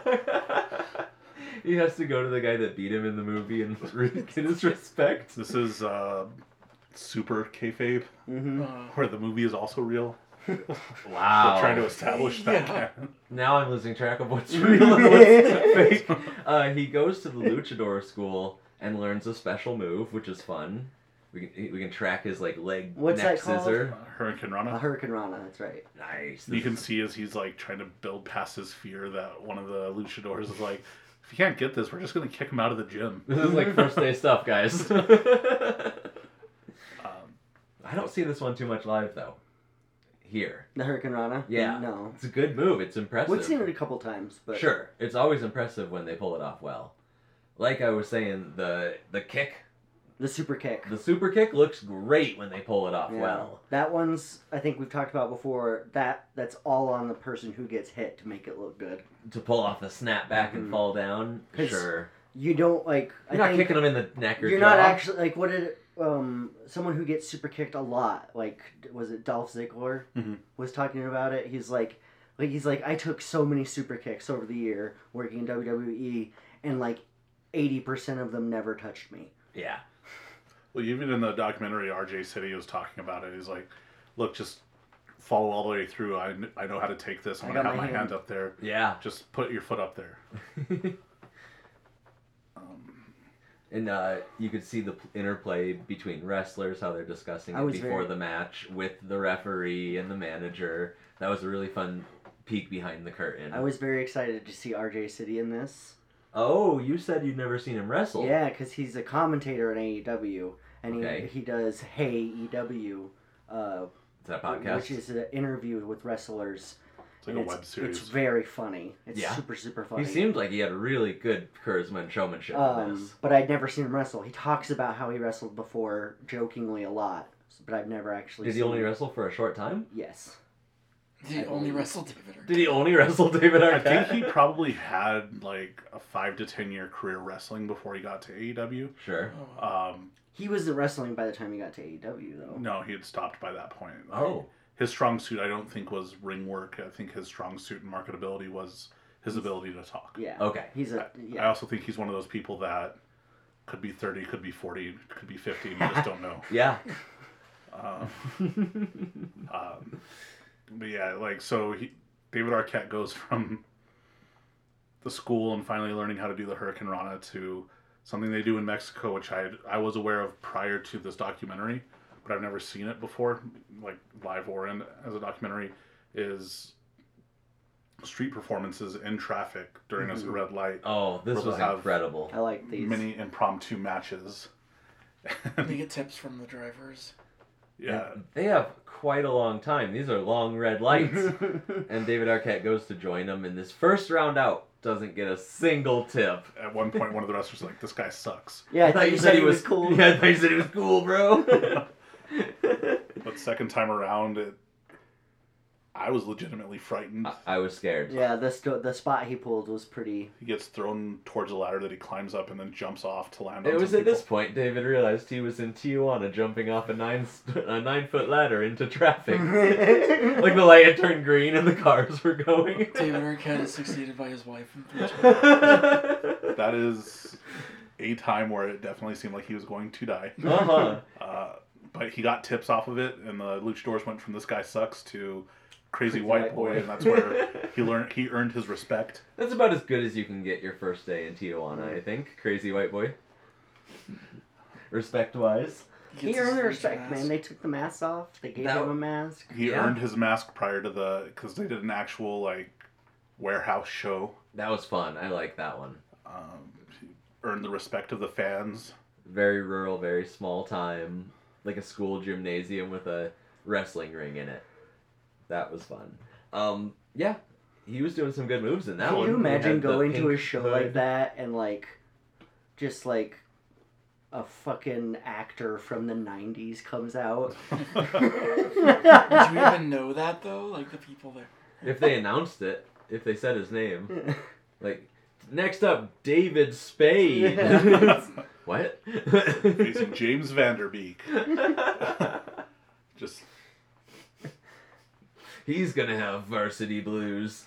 He has to go to the guy that beat him in the movie and get his respect. This is super kayfabe, Mm-hmm. where the movie is also real. Wow. We're trying to establish that. Yeah. canon. Now I'm losing track of what's real and what's fake. He goes to the luchador school and learns a special move, which is fun. We can track his like leg What's neck that called? scissor. Hurricane A Rana. Hurricane Rana, that's right. Nice. You can see as he's like trying to build past his fear that one of the luchadors is like, if you can't get this, we're just gonna kick him out of the gym. This is like first day stuff, guys. I don't see this one too much live though. here. The Hurricane Rana? Yeah. No. It's a good move. It's impressive. We've seen it a couple times, but... Sure. It's always impressive when they pull it off well. Like I was saying, the kick, The super kick. the super kick looks great when they pull it off Yeah. well. That one's, I think we've talked about before, that's all on the person who gets hit to make it look good. To pull off the snap back and Mhm. fall down, 'Cause sure. You don't, like... You're not kicking them in the neck or You're jaw. not actually, like, what did... someone who gets super kicked a lot, like, was it Dolph Ziggler Mhm. was talking about it? He's like, I took so many super kicks over the year working in WWE, and like 80% of them never touched me. Yeah. Well, even in the documentary, RJ City was talking about it. He's like, look, just follow all the way through. I know how to take this. I'm I going to got have my my hand. hand up there. Yeah. Just put your foot up there. And you could see the interplay between wrestlers, how they're discussing I it was before very- the match with the referee and the manager. That was a really fun peek behind the curtain. I was very excited to see RJ City in this. Oh, you said you'd never seen him wrestle. Yeah, because he's a commentator in AEW, and Okay. he does Hey EW, Is that a podcast? which is an interview with wrestlers. It's like and a web series. It's very funny. It's Yeah. super, super funny. He seemed like he had really good charisma and showmanship in this. But I'd never seen him wrestle. He talks about how he wrestled before, jokingly a lot, but I've never actually Did he seen only him. wrestle for a short time? Yes. He only wrestled David Arquette. Did he only wrestle David I Arquette? think he probably had like a 5 to 10 year career wrestling before he got to AEW. Sure. Oh, He wasn't wrestling by the time he got to AEW, though. No, he had stopped by that point. Oh. His strong suit, I don't think, was ring work. I think his strong suit and marketability was his ability to talk. Yeah. Okay. He's a... I Yeah. also think he's one of those people that could be 30, could be 40, could be 50, and you just don't know. Yeah. But yeah, like, so David Arquette goes from the school and finally learning how to do the Hurricane Rana to something they do in Mexico, which I was aware of prior to this documentary, but I've never seen it before, like live or in as a documentary, is street performances in traffic during a red light. Oh, this Where was they'll have incredible. I like these. Many impromptu matches. they get tips from the drivers. Yeah. They have quite a long time. These are long red lights. And David Arquette goes to join them, and this first round out doesn't get a single tip. At one point, one of the wrestlers was like, "This guy sucks." Yeah, I thought you said he was cool. Yeah, I thought you said he was cool, bro. But second time around, I was legitimately frightened. I was scared. Yeah, the spot he pulled was pretty... He gets thrown towards a ladder that he climbs up and then jumps off to land on It was some at this people. point David realized he was in Tijuana jumping off a 9-foot ladder into traffic. Like the light had turned green and the cars were going. David Arquette is succeeded by his wife and 3 children. That is a time where it definitely seemed like he was going to die. Uh-huh. But he got tips off of it, and the luchadors went from "This guy sucks" to "Crazy, Crazy white white boy," boy. and that's where he earned his respect. That's about as good as you can get your first day in Tijuana, I think. Crazy white boy. Respect-wise. He gets earned his the first respect, mask. man. They took the mask off. They gave That- him a mask. He Yeah. earned his mask prior to because they did an actual like warehouse show. That was fun. I like that one. He earned the respect of the fans. Very rural, very small time. Like a school gymnasium with a wrestling ring in it. That was fun. Yeah. He was doing some good moves in that Can one. you He imagine had the going to a pink show hood. like that and like, just like, a fucking actor from the 90s comes out? Do you even know that though? Like the people there. If they announced it, if they said his name. Like, next up, David Spade. What? Facing James Vanderbeek. Just He's gonna have varsity blues.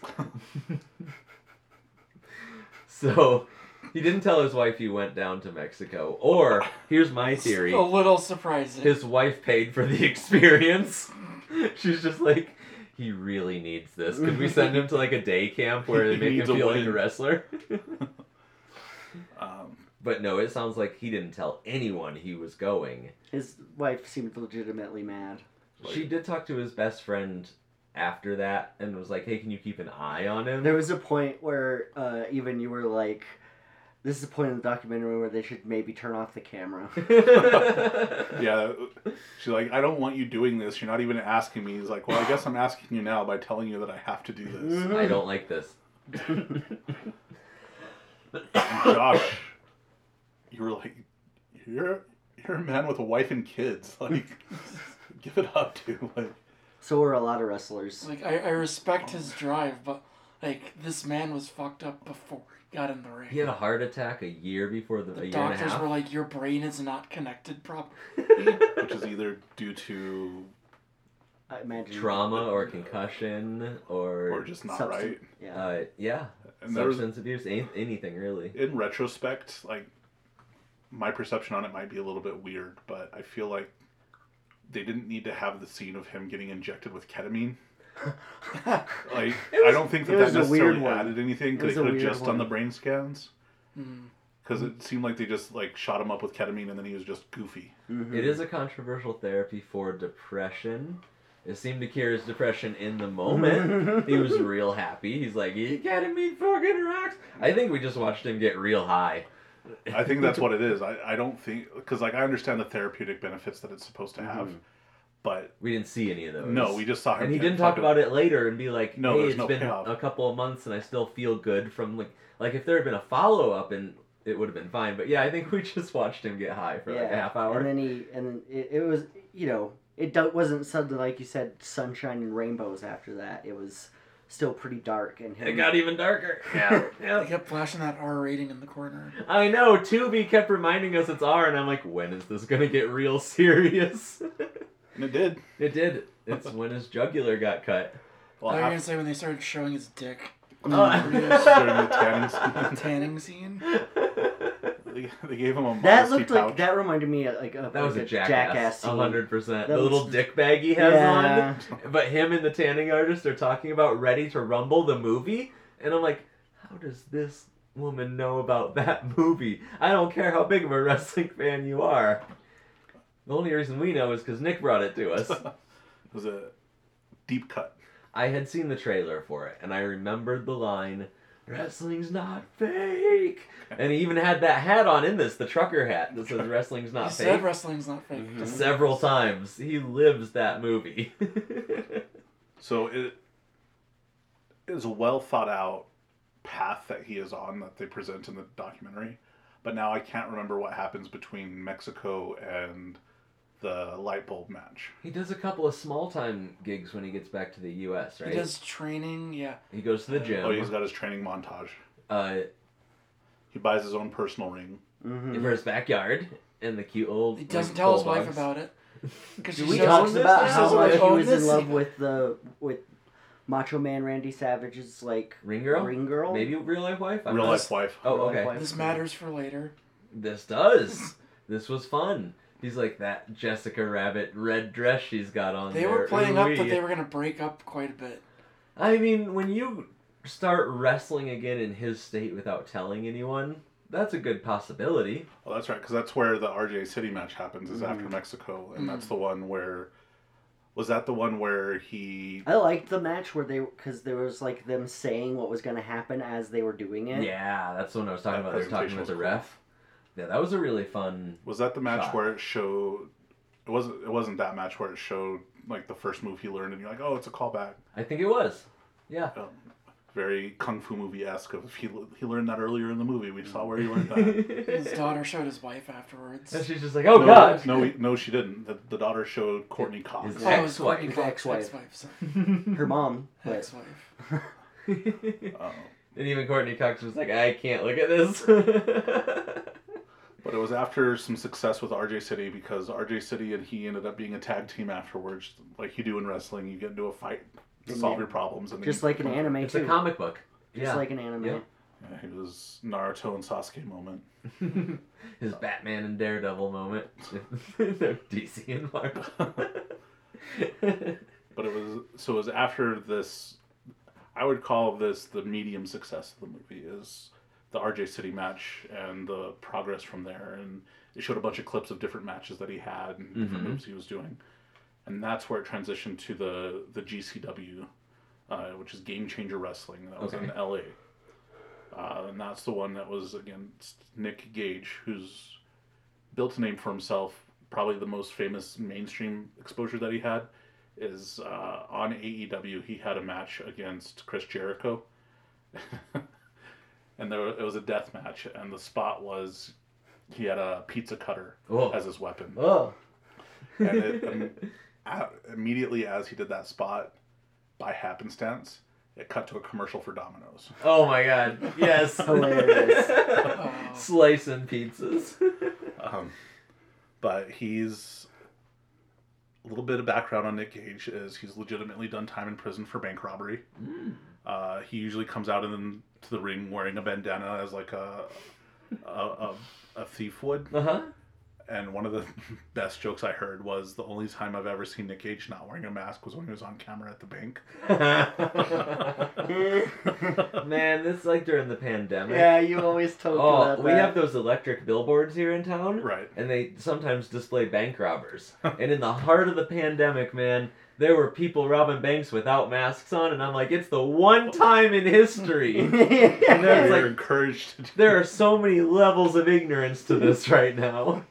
So, he didn't tell his wife he went down to Mexico. Or, here's my theory. A little surprising. His wife paid for the experience. She's just like, he really needs this. Could we send him to like a day camp where they He make him needs a feel like win. a wrestler? um, But no, it sounds like he didn't tell anyone he was going. His wife seemed legitimately mad. She did talk to his best friend after that and was like, hey, can you keep an eye on him? There was a point where even you were like, This is the point of the documentary where they should maybe turn off the camera. Yeah, she's like, I don't want you doing this. You're not even asking me. He's like, well, I guess I'm asking you now by telling you that I have to do this. I don't like this. And Josh, you were like, you're a man with a wife and kids. Like, give it up, dude. Like, So are a lot of wrestlers. Like, I respect his drive, but, like, this man was fucked up before he got in the ring. He had a heart attack a year before a The year and a doctors half. were like, your brain is not connected properly. which is either due to I imagine Trauma or concussion or just not Substance. right. Yeah. yeah, And there was, substance abuse, anything really. in retrospect, like, my perception on it might be a little bit weird, but I feel like they didn't need to have the scene of him getting injected with ketamine. Like, I don't think that was a necessarily weird one. added anything, It because was they a could have weird just done one. the brain scans. Mm. Because it seemed like they just, like, shot him up with ketamine and then he was just goofy. Mhm. It is a controversial therapy for depression. It seemed to cure his depression in the moment. He was real happy. He's like, you ketamine fucking rocks. I think we just watched him get real high. I think that's what it is. I don't think... Because, like, I understand the therapeutic benefits that it's supposed to have, Mhm. but... We didn't see any of those. No, we just saw him... And he didn't talk about it later and be like, No, hey, there's it's no been payoff. a couple of months and I still feel good from like if there had been a follow-up and it would have been fine. But yeah, I think we just watched him get high for like a half hour. And then it was, you know, wasn't something like you said, sunshine and rainbows after that. It was still pretty dark. And It got even darker. Yeah, They yeah. kept flashing that R rating in the corner. I know, Tubi kept reminding us it's R, and I'm like, when is this going to get real serious? And it did. It did. It's when his jugular got cut. Well, I was after, gonna say when they started showing his dick. during the tanning scene, Tanning scene. they gave him a That modesty looked pouch. like, that reminded me of like That was like a jackass. scene. 100%. That The was- little dick bag he has Yeah. on. But him and the tanning artist are talking about Ready to Rumble, the movie. And I'm like, how does this woman know about that movie? I don't care how big of a wrestling fan you are. The only reason we know is because Nick brought it to us. It was a deep cut. I had seen the trailer for it, and I remembered the line, "Wrestling's not fake." And he even had that hat on in this, the trucker hat that says "Wrestling's He not said fake." wrestling's not fake. Mhm. Several times. He lives that movie. So it is a well thought out path that he is on that they present in the documentary. But now I can't remember what happens between Mexico and the light bulb match. He does a couple of small-time gigs when he gets back to the U.S., right? He does training, yeah. He goes to the gym. Oh, he's got his training montage. uh, He buys his own personal ring. Mhm. for his backyard and the cute old. He doesn't like, tell his bulldogs. wife about it. Because We shows talked Talks this? about This how is much like, he oh, was this- in love with Macho Man Randy Savage's like Ring girl. ring girl. Maybe real life wife. I'm Real not- life wife. Oh, Real life okay. wife. This matters for later. This does. This was fun. He's like that Jessica Rabbit red dress she's got on. They there. were playing up that Ooh-wee. they were going to break up quite a bit. I mean, when you start wrestling again in his state without telling anyone, that's a good possibility. Well, that's right, because that's where the RJ City match happens, is after Mhm. Mexico. And that's the one where... Was that the one where he... I liked the match where because there was like them saying what was going to happen as they were doing it. Yeah, that's what I was talking That about. They were talking presentation with the was ref. Yeah, that was a really fun. Was that the match Shot. where it showed... It wasn't that match where it showed, like, the first move he learned, and you're like, oh, it's a callback. I think it was. Yeah. Very kung fu movie-esque. If he learned that earlier in the movie. We saw where he learned that. His daughter showed his wife afterwards. And she's just like, oh god. No, she didn't. The daughter showed Courtney Cox. His Oh, it was ex-wife. Courtney His Cox, ex-wife. ex-wife. Sorry. Her mom. But Ex-wife. And even Courtney Cox was like, I can't look at this. But it was after some success with RJ City, because RJ City and he ended up being a tag team afterwards. Like you do in wrestling, you get into a fight to And solve yeah. your problems. And then just you like an come- anime It's too. a comic book. Just Yeah. like an anime. Yeah. Yeah, it was Naruto and Sasuke moment. His Batman and Daredevil moment. DC and Marvel. But it was after this. I would call this the medium success of the movie, is the RJ City match and the progress from there. And it showed a bunch of clips of different matches that he had and different Mhm. moves he was doing. And that's where it transitioned to the GCW, which is Game Changer Wrestling. That was in Okay. LA. And that's the one that was against Nick Gage, who's built a name for himself. Probably the most famous mainstream exposure that he had is on AEW. He had a match against Chris Jericho. And it was a death match, and the spot was he had a pizza cutter as his weapon. Oh. And immediately as he did that spot, by happenstance, it cut to a commercial for Domino's. Oh my god, yes. Hilarious. Slicing pizzas. But he's... A little bit of background on Nick Gage is he's legitimately done time in prison for bank robbery. He usually comes out into the ring wearing a bandana as like a thief would. Uh-huh. And one of the best jokes I heard was the only time I've ever seen Nick Gage not wearing a mask was when he was on camera at the bank. Man, this is like during the pandemic. Yeah, you always told about that. We have those electric billboards here in town. Right. And they sometimes display bank robbers. And in the heart of the pandemic, man, there were people robbing banks without masks on, and I'm like, it's the one time in history. And there's You're like, encouraged to do there are so many levels of ignorance to this right now.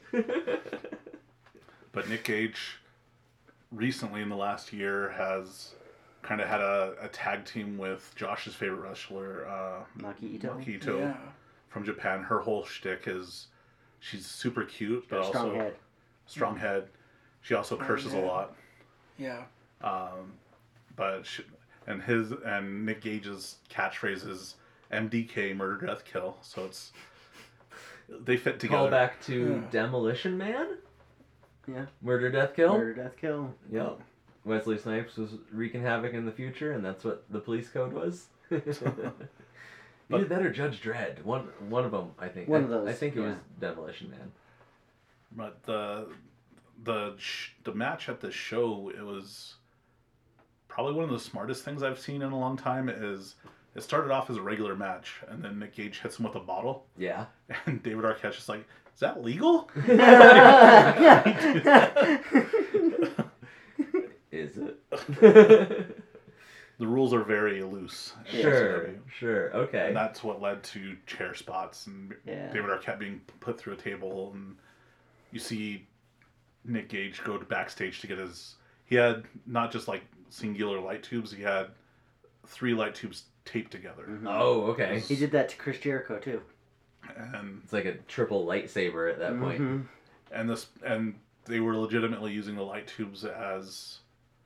But Nick Gage, recently in the last year, has kind of had a tag team with Josh's favorite wrestler, Maki Ito. Maki Ito Yeah. from Japan. Her whole shtick is she's super cute, but Strong also head. strong head. She also curses a head. lot. Yeah. But and Nick Gage's catchphrase is MDK, murder, death, kill. So they fit together. Call back to Demolition Man? Yeah. Murder, Death, Kill? Murder, death, kill. Yep. Wesley Snipes was wreaking havoc in the future, and that's what the police code was. Either that or Judge Dredd. One of them, I think. One of those, I think it yeah. was Demolition Man. But the match at the show, it was probably one of the smartest things I've seen in a long time. Is it started off as a regular match, and then Nick Gage hits him with a bottle, Yeah. and David Arquette's just like, "Is that legal?" Is it? The rules are very loose. in Sure, WCW. sure, okay. And that's what led to chair spots and Yeah. David Arquette being put through a table, and you see Nick Gage go to backstage to get his... He had not just like singular light tubes, he had 3 light tubes taped together. Oh, okay. He did that to Chris Jericho too. And It's like a triple lightsaber at that point. and they were legitimately using the light tubes as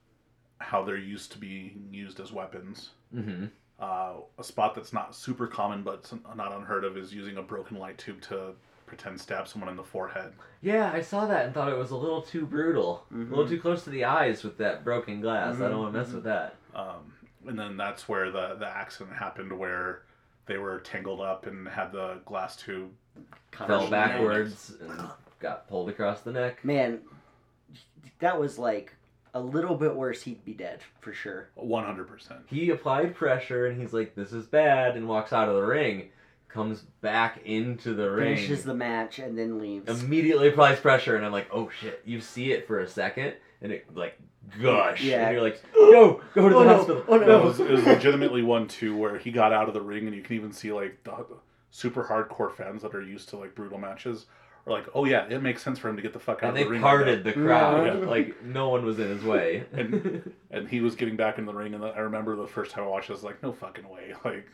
how they're used to being used as weapons. Mm-hmm. A spot that's not super common but not unheard of is using a broken light tube to pretend stab someone in the forehead. Yeah, I saw that and thought it was a little too brutal. A little too close to the eyes with that broken glass. I don't want to mess with that. And then that's where the accident happened, where they were tangled up and had the glass tube. Fell backwards and got pulled across the neck. Man, that was like a little bit worse. He'd be dead for sure. 100%. He applied pressure and he's like, this is bad, and walks out of the ring. Comes back into the ring. Finishes the match and then leaves. Immediately applies pressure, and I'm like, oh shit. You see it for a second, and it like, gush. Yeah. And you're like, go to the hospital. Oh, no. It was legitimately one too where he got out of the ring, and you can even see like the super hardcore fans that are used to like brutal matches are like, oh yeah, it makes sense for him to get the fuck out And of they the ring. parted the crowd. Yeah. Like, no one was in his way. And he was getting back in the ring, and I remember the first time I watched it, I was like, no fucking way. Like,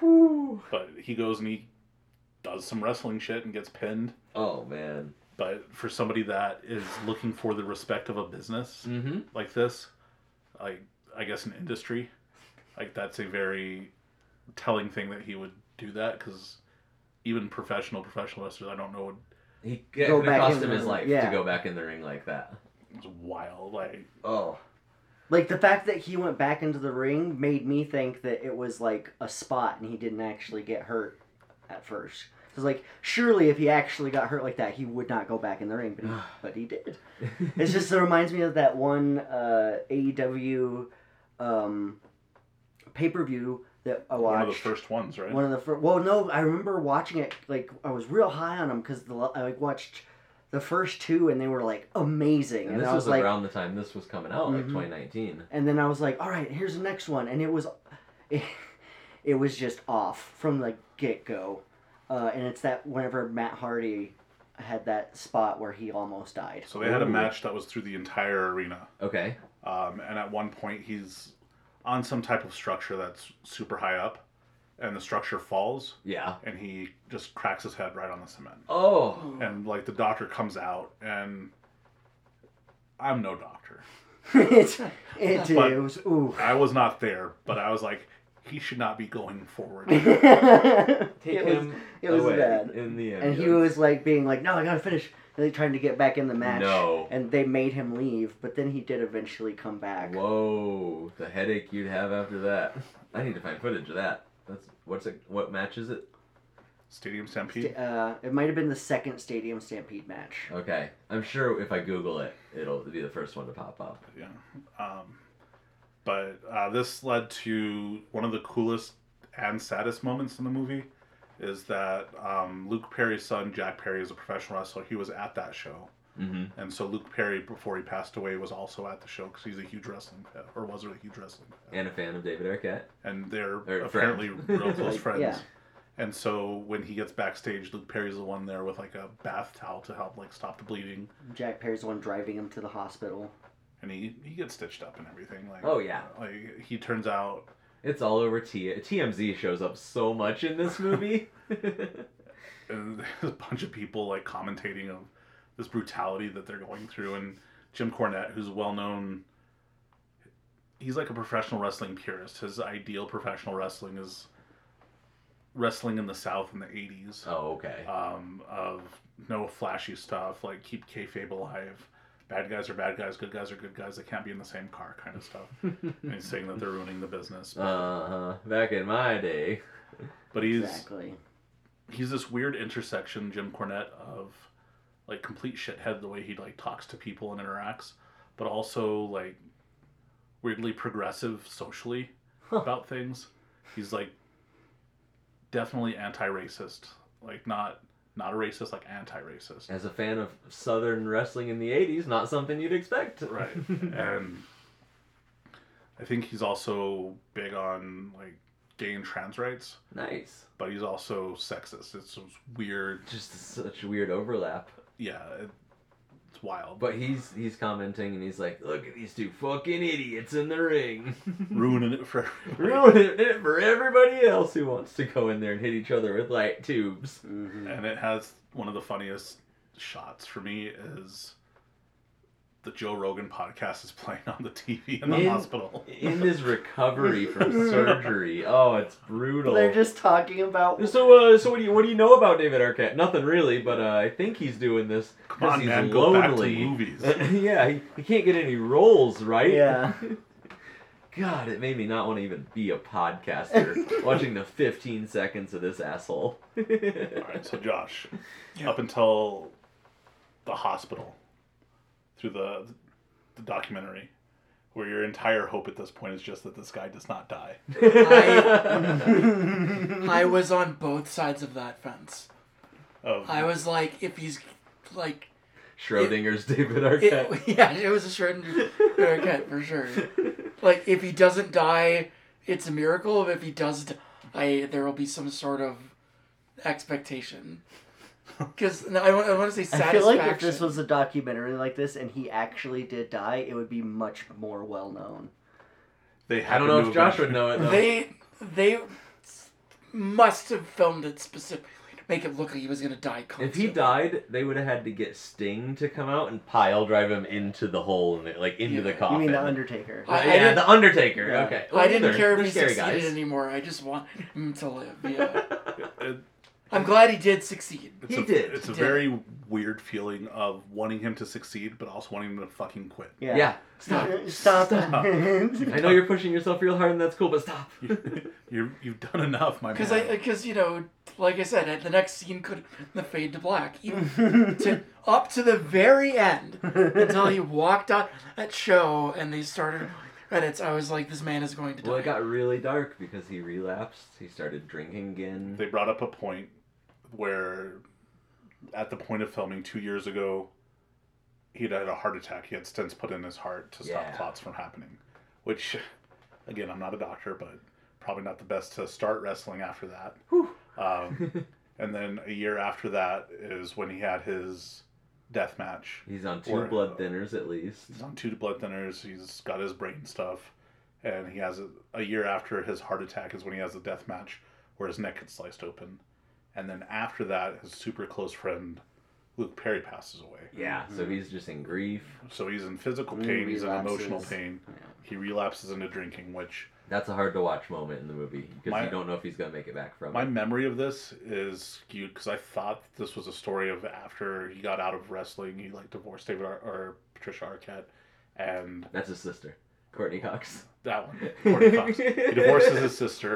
but he goes and he does some wrestling shit and gets pinned. Oh, man. But for somebody that is looking for the respect of a business like this, like, I guess an industry, like, that's a very telling thing that he would do that, because even professional wrestlers, I don't know, He Go could have back cost in him the his ring, life yeah. to go back in the ring like that. it's wild. Like, Oh. Like, the fact that he went back into the ring made me think that it was like a spot and he didn't actually get hurt at first. Because, like, surely if he actually got hurt like that, he would not go back in the ring, but he did. It's just, it reminds me of that one AEW pay-per-view that I watched. one of the first ones, right? One of the first. Well, no, I remember watching it. Like, I was real high on them because I like watched the first 2 and they were like amazing. And this I was like, around the time this was coming out, like 2019. and then I was like, all right, here's the next one, and it was it was just off from the get-go. And it's that whenever Matt Hardy had that spot where he almost died. So they had a match that was through the entire arena. Okay. And at one point he's on some type of structure that's super high up, and the structure falls, Yeah. and he just cracks his head right on the cement. Oh. And like the doctor comes out, and I'm no doctor. It was ooh. I was not there, but I was like, he should not be going forward. Take it him was away bad. in the And ambulance. he was like being like, no, I gotta finish. And they trying to get back in the match. No. And they made him leave, but then he did eventually come back. Whoa, the headache you'd have after that. I need to find footage of that. What match is it? Stadium Stampede. It might have been the second Stadium Stampede match. Okay. I'm sure if I Google it, it'll be the first one to pop up. Yeah. But this led to one of the coolest and saddest moments in the movie is that Luke Perry's son, Jack Perry, is a professional wrestler. He was at that show. Mm-hmm. And so Luke Perry, before he passed away, was also at the show because he's a huge wrestling fan, or was a huge wrestling fan. And a fan of David Arquette. And they're Or apparently real close friends. Yeah. And so when he gets backstage, Luke Perry's the one there with like a bath towel to help like stop the bleeding. Jack Perry's the one driving him to the hospital. And he gets stitched up and everything. Like, Oh, yeah. Like he turns out. It's all over TMZ shows up so much in this movie. And there's a bunch of people like commentating of this brutality that they're going through, and Jim Cornette, who's well known, he's like a professional wrestling purist. His ideal professional wrestling is wrestling in the South in the 80s. Oh, okay. Of no flashy stuff, like keep kayfabe alive. Bad guys are bad guys, good guys are good guys. They can't be in the same car, kind of stuff. And he's saying that they're ruining the business. Back in my day. But he's Exactly. he's this weird intersection, Jim Cornette, of like complete shithead the way he like talks to people and interacts, but also like weirdly progressive socially about things. He's like definitely anti-racist, like not a racist, like anti-racist. As a fan of Southern wrestling in the 80s, not something you'd expect. Right. And I think he's also big on like gay and trans rights, Nice. but he's also sexist. It's weird. Just such a weird overlap. Yeah, it's wild. But he's commenting and he's like, look at these two fucking idiots in the ring. Ruining it for everybody. Ruining it for everybody else who wants to go in there and hit each other with light tubes. Mm-hmm. And it has one of the funniest shots for me is the Joe Rogan podcast is playing on the TV in the hospital. In his recovery from surgery. Oh, it's brutal. They're just talking about. So what do you know about David Arquette? Nothing really, but I think he's doing this Come because on, he's man, go back to lonely. movies. Yeah, he can't get any roles, right? Yeah. God, it made me not want to even be a podcaster watching the 15 seconds of this asshole. All right, so Josh, up until the hospital, through the documentary, where your entire hope at this point is just that this guy does not die. I was on both sides of that fence. Of, I was like, if he's like, Schrodinger's David Arquette. it was a Schrodinger Arquette for sure. Like, if he doesn't die, it's a miracle. If he does die, there will be some sort of expectation. Because I want to say I satisfaction. feel like if this was a documentary like this and he actually did die, it would be much more well known. they I don't know if Josh would know it, though. They must have filmed it specifically to make it look like he was going to die constantly. If he died, they would have had to get Sting to come out and pile drive him into the hole, into the You coffin. mean The Undertaker? I Yeah, didn't- The Undertaker. Yeah. Okay. I didn't care if They're he scary succeeded guys. anymore. I just want him to live. Yeah. It- I'm glad he did succeed. It's He a, did. It's He a did. very weird feeling of wanting him to succeed, but also wanting him to fucking quit. Yeah. Stop. Stop. I know you're pushing yourself real hard and that's cool, but stop. You've done enough, my man. Because like I said, the next scene could the fade to black, even up to the very end until he walked out that show and they started credits. I was like, this man is going to die. Well, it got really dark because he relapsed. He started drinking again. They brought up a point where, at the point of filming 2 years ago, he'd had a heart attack. He had stents put in his heart to stop Yeah. clots from happening. Which, again, I'm not a doctor, but probably not the best to start wrestling after that. And then a year after that is when he had his death match. He's on 2 blood thinners at least. He's on 2 blood thinners. He's got his brain stuff. And he has a year after his heart attack is when he has the death match where his neck gets sliced open. And then after that, his super close friend Luke Perry passes away. Yeah, so he's just in grief. So he's in physical pain, he's in emotional pain. Yeah. He relapses into drinking, which... That's a hard to watch moment in the movie because you don't know if he's going to make it back from My it. memory of this is skewed because I thought this was a story of after he got out of wrestling, he like divorced or Patricia Arquette, and That's his sister, Courtney Cox. that one, Courtney Cox. He divorces his sister,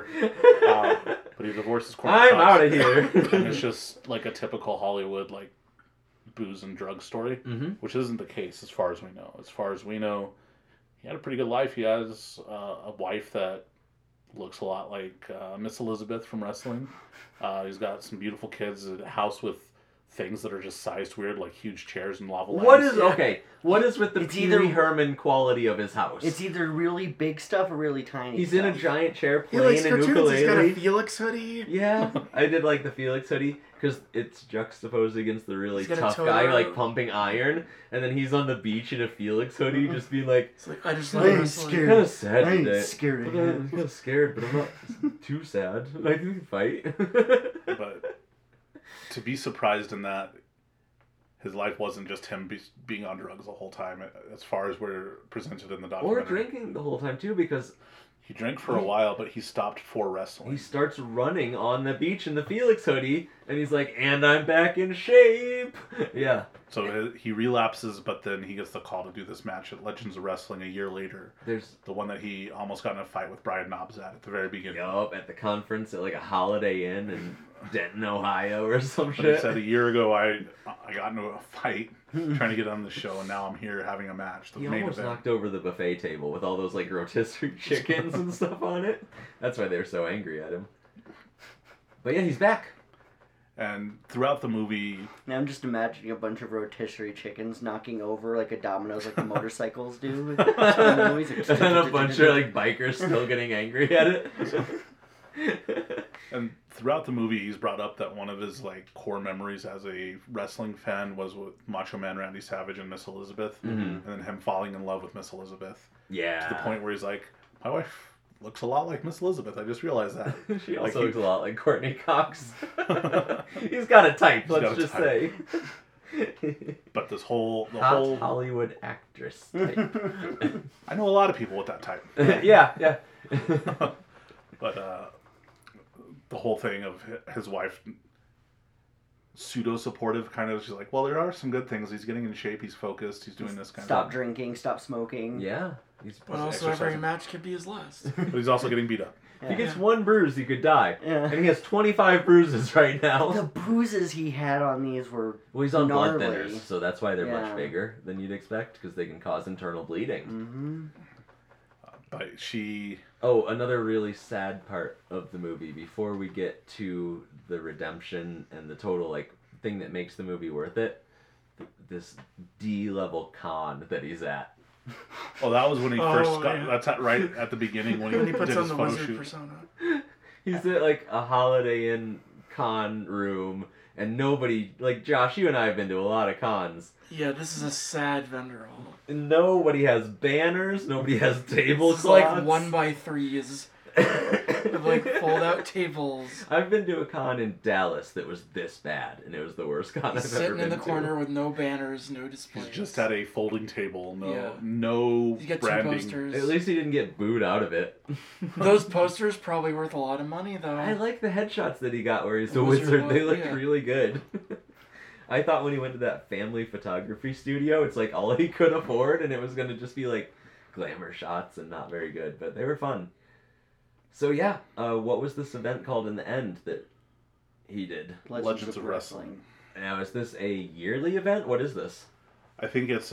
but he divorces Courtney I'm Cox. out of here. And it's just like a typical Hollywood like booze and drug story, which isn't the case as far as we know. As far as we know, he had a pretty good life. He has a wife that looks a lot like Miss Elizabeth from wrestling. He's got some beautiful kids, a house with things that are just sized weird, like huge chairs and lava lamps. What is with the It's Pee either- Wee Herman quality of his house? It's either really big stuff or really tiny He's stuff. in a giant chair He likes playing an cartoons. He's got a ukulele. Felix hoodie. Yeah, I did like the Felix hoodie because it's juxtaposed against the really He's got a tough guy Totoro. like pumping iron, and then he's on the beach in a Felix hoodie, just being like, It's like, I just I like ain't wrestling. scared. kind of sad I ain't today. scared I'm again. kind of scared, but I'm not too sad. I can fight. But to be surprised in that his life wasn't just him being on drugs the whole time, as far as we're presented in the Or documentary. drinking the whole time too, because He drank for a while, but he stopped for wrestling. he starts running on the beach in the Felix hoodie, and he's like, "And I'm back in shape." Yeah. So he relapses, but then he gets the call to do this match at Legends of Wrestling a year later. There's The one that he almost got in a fight with Brian Knobbs at the very beginning. at the conference at like a Holiday Inn in Denton, Ohio, or some But he shit. said a year ago I got into a fight trying to get on the show, and now I'm here having a match. The He main almost event. knocked over the buffet table with all those like rotisserie chickens and stuff on it. That's why they were so angry at him. But yeah, he's back. And throughout the movie, Now I'm just imagining a bunch of rotisserie chickens knocking over like a dominoes like the motorcycles do. And then a bunch of like bikers still getting angry at it. And throughout the movie, he's brought up that one of his like core memories as a wrestling fan was with Macho Man Randy Savage and Miss Elizabeth, and then him falling in love with Miss Elizabeth Yeah. to the point where he's like, "My wife looks a lot like Miss Elizabeth. I just realized that." She Like also he- looks a lot like Courtney Cox. He's got a type, He's let's got a just type. say. But the whole Hot Hollywood actress type. I know a lot of people with that type. yeah. But the whole thing of his wife pseudo-supportive, kind of, she's like, well, there are some good things. He's getting in shape. He's focused. He's doing this kind Stop of drinking, stop smoking. Yeah. He's, But also, every match could be his last. But he's also getting beat up. if he gets one bruise, he could die. Yeah. And he has 25 bruises right The now. bruises he had on these were Well, he's on blood gnarly. thinners, so that's why they're Yeah. much bigger than you'd expect, because they can cause internal bleeding. Mm-hmm. But she... Oh, another really sad part of the movie, before we get to the redemption and the total, like, thing that makes the movie worth it, this D-level con that he's at. Oh, that was when he first got... yeah. That's right at the beginning when he, When he puts did on his the photo wizard shoot. persona. He's at, like, a Holiday Inn con room, and nobody... Like, Josh, you and I have been to a lot of cons. Yeah, this is a sad vendor hall. Nobody has banners, nobody has It's tablecloths. like 1x3s of like fold out tables. I've been to a con in Dallas that was this bad, and it was the worst con He's I've ever sitting been in the to. corner with no banners, no displays. He's just at a folding table. No, Yeah. no You got two branding. posters. At least he didn't get booed out of it. Those posters probably worth a lot of money though. I like the headshots that he got where he's The a wizard wizard. They one, look yeah. really good. I thought when he went to that family photography studio, it's like all he could afford, and it was going to just be like glamour shots and not very good, but they were fun. So yeah, what was this event called in the end that he did? Legends of Wrestling. Now, is this a yearly event? What is this? I think it's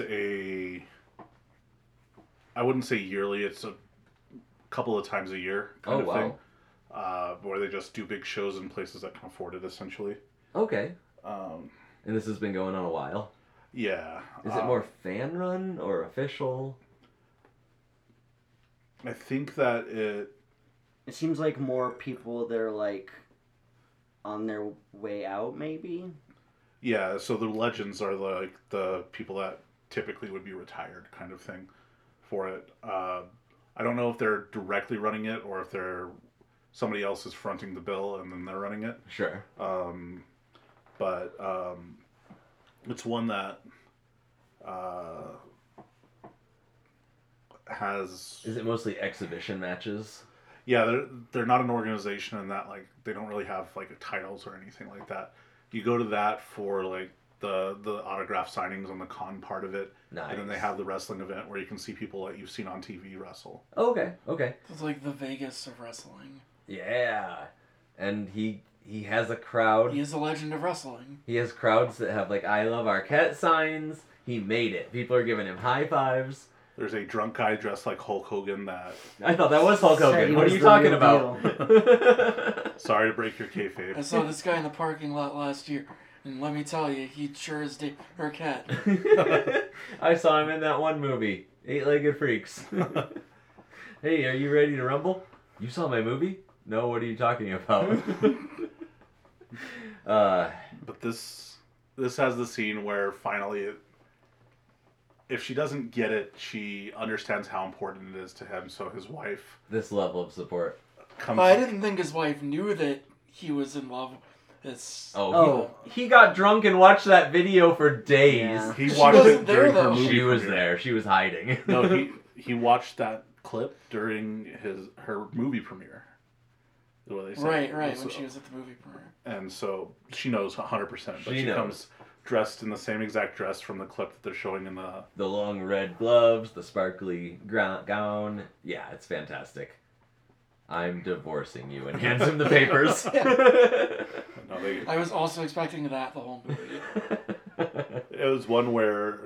I wouldn't say yearly. It's a couple of times a year kind of thing. Where they just do big shows in places that can afford it, essentially. Okay. Um, And this has been going on a while. yeah. Is it more fan run or official? I think that it it seems like more people that are like on their way out, maybe. Yeah, so the legends are like the people that typically would be retired, kind of thing, for it. I don't know if they're directly running it or if they're somebody else is fronting the bill and then they're running it. Sure. But it's one that has. Is it mostly exhibition matches? Yeah, they're not an organization in that like they don't really have like titles or anything like that. You go to that for like the autograph signings on the con part of it, Nice. and then they have the wrestling event where you can see people that you've seen on TV wrestle. Oh, okay. Okay. It's like the Vegas of wrestling. Yeah. And he has a crowd. He is a legend of wrestling. He has crowds that have like "I love Arquette" signs. He made it. People are giving him high fives. There's a drunk guy dressed like Hulk Hogan that. I thought that was Hulk Said Hogan. he What are was you the talking real about? Sorry to break your I kayfabe. saw this guy in the parking lot last year, and let me tell you, he sure is Dave Arquette. I saw him in that one movie, Eight-Legged Freaks. Hey, are you ready to rumble? You saw my movie? No, what are you talking about? But this has the scene where finally, if she doesn't get it, she understands how important it is to him. So his wife This level of support. comes. I didn't think his wife knew that he was in love. It's He got drunk and watched that video for days. Yeah. He She watched wasn't it there, during her though. movie. She was premiere. there. She was hiding. No, he watched that clip during her movie premiere. Is what they said. right, when So- she was at the movie premiere. And so she knows 100%. But She she knows. comes dressed in the same exact dress from the clip that they're showing in the. The long red gloves, the sparkly gown. Yeah, it's fantastic. I'm divorcing you, and hands him the papers. No, they, I was also expecting that the whole movie. it was one where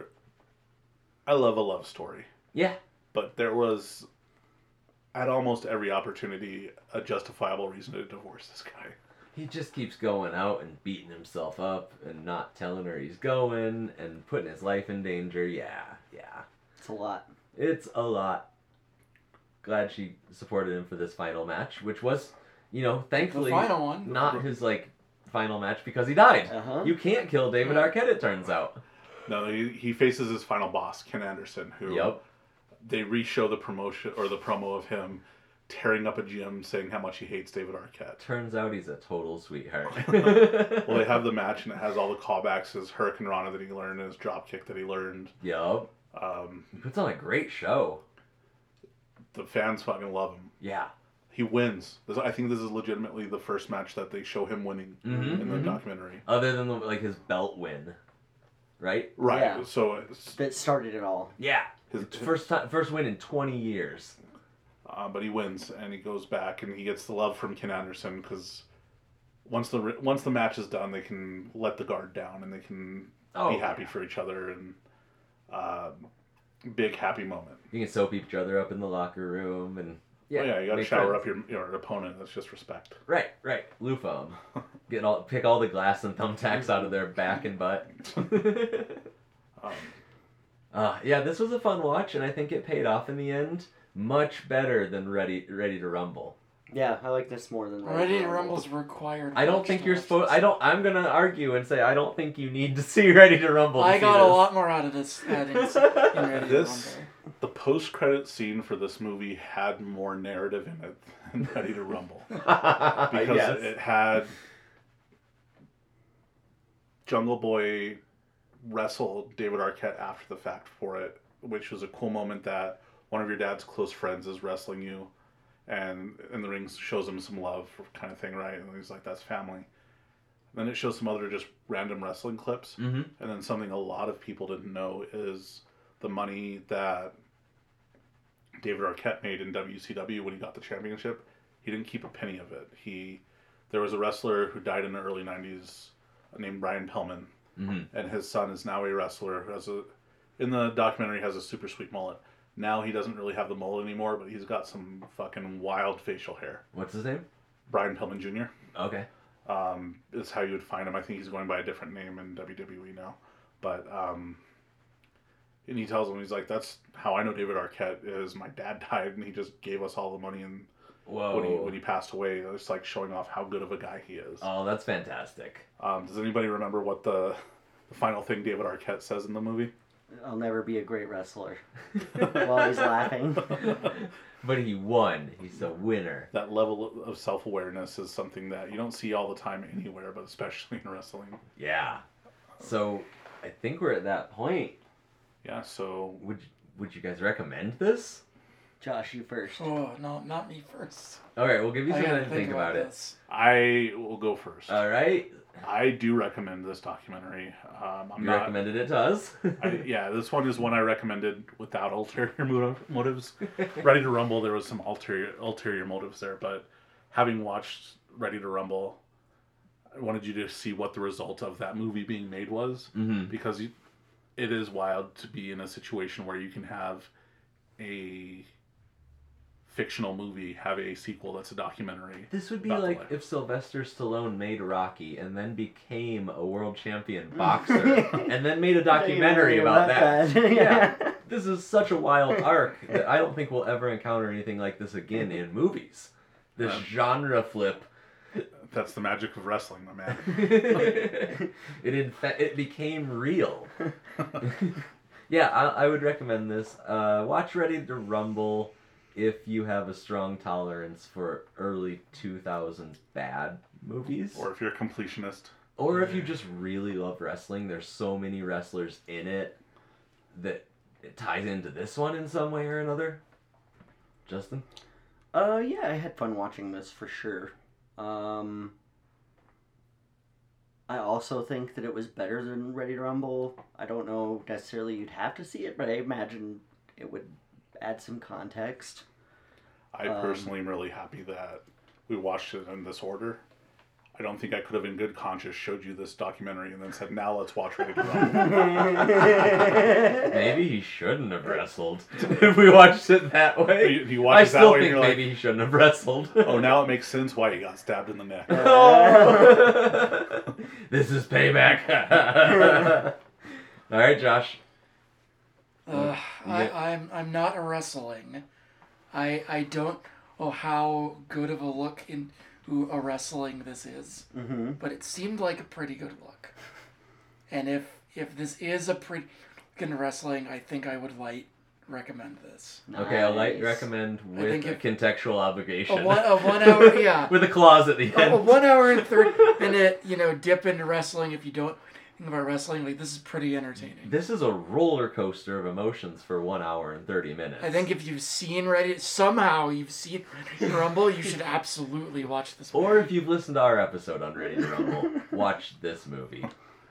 I love a love story, Yeah. but there was at almost every opportunity a justifiable reason to divorce this guy. He just keeps going out and beating himself up and not telling her he's going and putting his life in danger. Yeah. It's a lot. It's a lot. Glad she supported him for this final match, which was, The thankfully final one. not his final match because he died. Uh-huh. You can't kill David Arquette, it turns out. No, he faces his final boss, Ken Anderson, who Yep. they re-show the promotion or the promo of him tearing up a gym, saying how much he hates David Arquette. Turns out he's a total sweetheart. Well, they have the match and it has all the callbacks, his Hurricane Rana that he learned, and his dropkick that he learned. Yup. He puts on a great show. The fans fucking love him. Yeah. He wins. I think this is legitimately the first match that they show him winning in the documentary. Other than his belt win, right? Right. Yeah. So it's That started it all. Yeah. his First win in 20 years. but he wins and he goes back and he gets the love from Ken Anderson because once the match is done, they can let the guard down and they can be happy for each other and big happy moment. You can soap each other up in the locker room and Yeah, you got to make shower friends. up your opponent. That's just respect. Right. Loofah 'em. Pick all the glass and thumbtacks out of their back and butt. Yeah, this was a fun watch, and I think it paid off in the end. Much better than Ready to Rumble. Yeah, I like this more than Ready to Rumble's required. I don't watch think to you're watch supposed. this. I'm gonna argue and say I don't think you need to see Ready to Rumble. To I see got a this. lot more out of this than in Ready This- to Rumble. The post-credit scene for this movie had more narrative in it than Ready to Rumble. Because Yes. it had Jungle Boy wrestle David Arquette after the fact for it, which was a cool moment that one of your dad's close friends is wrestling you, and in the ring shows him some love kind of thing, right? And he's like, that's family. Then it shows some other just random wrestling clips. Mm-hmm. And then something a lot of people didn't know is the money that David Arquette made in WCW when he got the championship. He didn't keep a penny of it. There was a wrestler who died in the early 90s named Brian Pillman, and his son is now a wrestler who in the documentary has a super sweet mullet. Now he doesn't really have the mullet anymore, but he's got some fucking wild facial hair. What's his name? Brian Pillman Jr. Okay. Is how you would find him. I think he's going by a different name in WWE now. But, and he tells him, he's like, that's how I know David Arquette is. My dad died and he just gave us all the money and Whoa. when he passed away. It's like showing off how good of a guy he is. Oh, that's fantastic. Does anybody remember what the final thing David Arquette says in the movie? I'll never be a great wrestler. While he's laughing. But he won. He's a winner. That level of self-awareness is something that you don't see all the time anywhere, but especially in wrestling. Yeah. So, I think we're at that point. Yeah, so... Would you guys recommend this? Josh, you first. Oh, no, not me first. Alright, we'll give you I some gotta time to think about this. I will go first. Alright. I do recommend this documentary. You recommended it to us? This one is one I recommended without ulterior motives. Ready to Rumble, there was some ulterior motives there, but having watched Ready to Rumble, I wanted you to see what the result of that movie being made was, because it is wild to be in a situation where you can have a fictional movie have a sequel that's a documentary. This would be about the like life. if Sylvester Stallone made Rocky and then became a world champion boxer and then made a documentary about that. Yeah. This is such a wild arc that I don't think we'll ever encounter anything like this again in movies. This genre flip. That's the magic of wrestling, my man. It became real. Yeah, I would recommend this. Watch Ready to Rumble if you have a strong tolerance for early 2000s bad movies. Or if you're a completionist. Or if you just really love wrestling. There's so many wrestlers in it that it ties into this one in some way or another. Justin? Yeah, I had fun watching this for sure. I also think that it was better than Ready to Rumble. I don't know necessarily you'd have to see it, but I imagine it would add some context. I personally am really happy that we watched it in this order. I don't think I could have in good conscience showed you this documentary and then said, now let's watch Ready to Rumble. Maybe he shouldn't have wrestled if we watched it that way. You watch I it that still way and think you're maybe like, he shouldn't have wrestled. oh, now it makes sense why he got stabbed in the neck. Oh. This is payback. All right, Josh. I'm not a wrestling. I don't know how good of a look into a wrestling this is, but it seemed like a pretty good look. And if this is a pretty good wrestling, I think I would recommend this. Okay, a light recommend with a contextual obligation. A 1 hour, yeah. With a clause at the end. A 1 hour and 30 minute, dip into wrestling if you don't think about wrestling. Like, this is pretty entertaining. This is a roller coaster of emotions for 1 hour and 30 minutes. I think if you've seen Ready to Rumble, you should absolutely watch this movie. Or if you've listened to our episode on Ready to Rumble, watch this movie.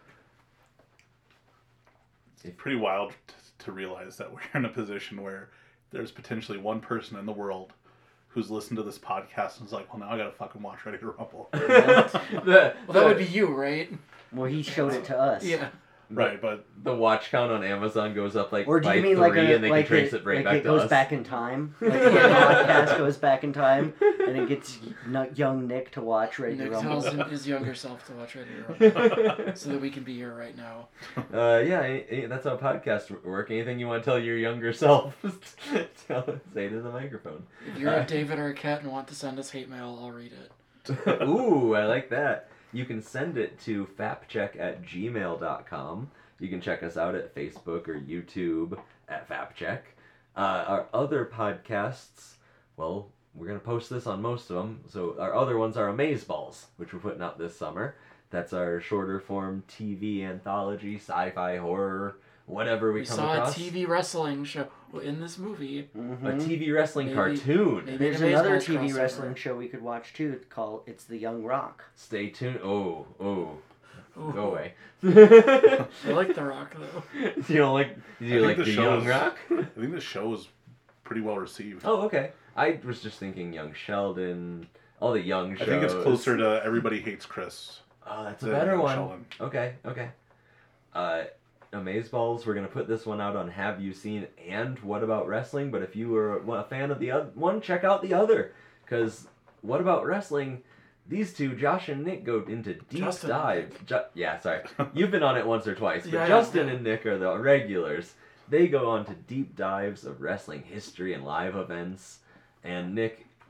It's pretty wild to realize that we're in a position where there's potentially one person in the world who's listened to this podcast and is like, well, now I gotta fucking watch Ready to Rumble. Well, that would be you, right? Well, he showed it to us. Yeah. Right, but the watch count on Amazon goes up or do by you mean 3 and they can trace it right back it to goes us. back in time? Like the podcast goes back in time and it gets young Nick to watch Ready to Nick Rumble. tells his younger self to watch Ready to Rumble so that we can be here right now. That's how podcasts work. Anything you want to tell your younger self, say to the microphone. If you're a David Arquette and want to send us hate mail, I'll read it. Ooh, I like that. You can send it to fapcheck@gmail.com. You can check us out at Facebook or YouTube at Fapcheck. Our other podcasts, well, we're going to post this on most of them. So our other ones are Amazeballs, which we're putting out this summer. That's our shorter form TV anthology, sci-fi, horror, whatever we come across. We saw a TV wrestling show in this movie. A TV wrestling cartoon. Maybe There's an another Amazeballs TV crossover. wrestling show we could watch too called It's the Young Rock. Stay tuned. Oh. Ooh. Go away. I like The Rock, though. You don't like? Do you like the Young is- Rock? I think the show is pretty well received. Oh, okay. I was just thinking Young Sheldon, all the young shows. I think it's closer to Everybody Hates Chris. Oh, that's a than better Young one. Sheldon. Okay. Amazeballs, we're going to put this one out on Have You Seen and What About Wrestling, but if you were a fan of the other one, check out the other, because What About Wrestling, these two, Josh and Nick, go into deep Justin dives. Sorry. You've been on it once or twice, but Yeah, Justin yeah. and Nick are the regulars. They go on to deep dives of wrestling history and live events, and Nick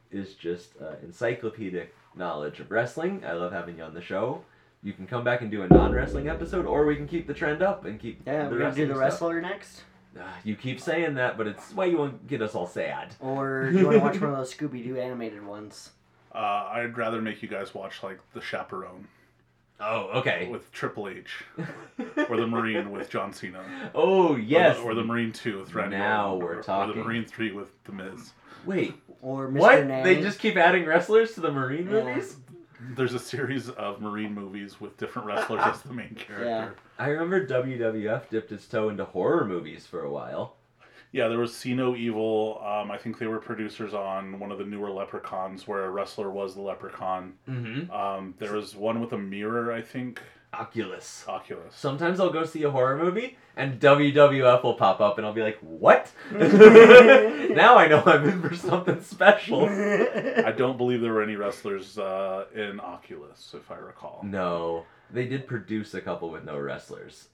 is just encyclopedic knowledge of wrestling. I love having you on the show. You can come back and do a non-wrestling episode, or we can keep the trend up and keep Yeah, the we're gonna do wrestling the stuff. wrestler next. You keep saying that, but it's why you won't get us all sad. Or do you want to watch one of those Scooby-Doo animated ones? I'd rather make you guys watch like The Chaperone Oh, okay. with Triple H, or The Marine with John Cena. Oh, yes. Or the Marine 2 with Randy Now Orton, we're Or talking. the Marine 3 with The Miz. Wait, Or Mr. what? Nanny? They just keep adding wrestlers to the Marine Yeah. movies? There's a series of Marine movies with different wrestlers as the main character. I remember WWF dipped its toe into horror movies for a while. Yeah, there was See No Evil. I think they were producers on one of the newer Leprechauns where a wrestler was the Leprechaun. Mm-hmm. There was one with a mirror, I think. Oculus. Oculus. Sometimes I'll go see a horror movie and WWF will pop up and I'll be like, what? Now I know I'm in for something special. I don't believe there were any wrestlers in Oculus, if I recall. No, they did produce a couple with no wrestlers.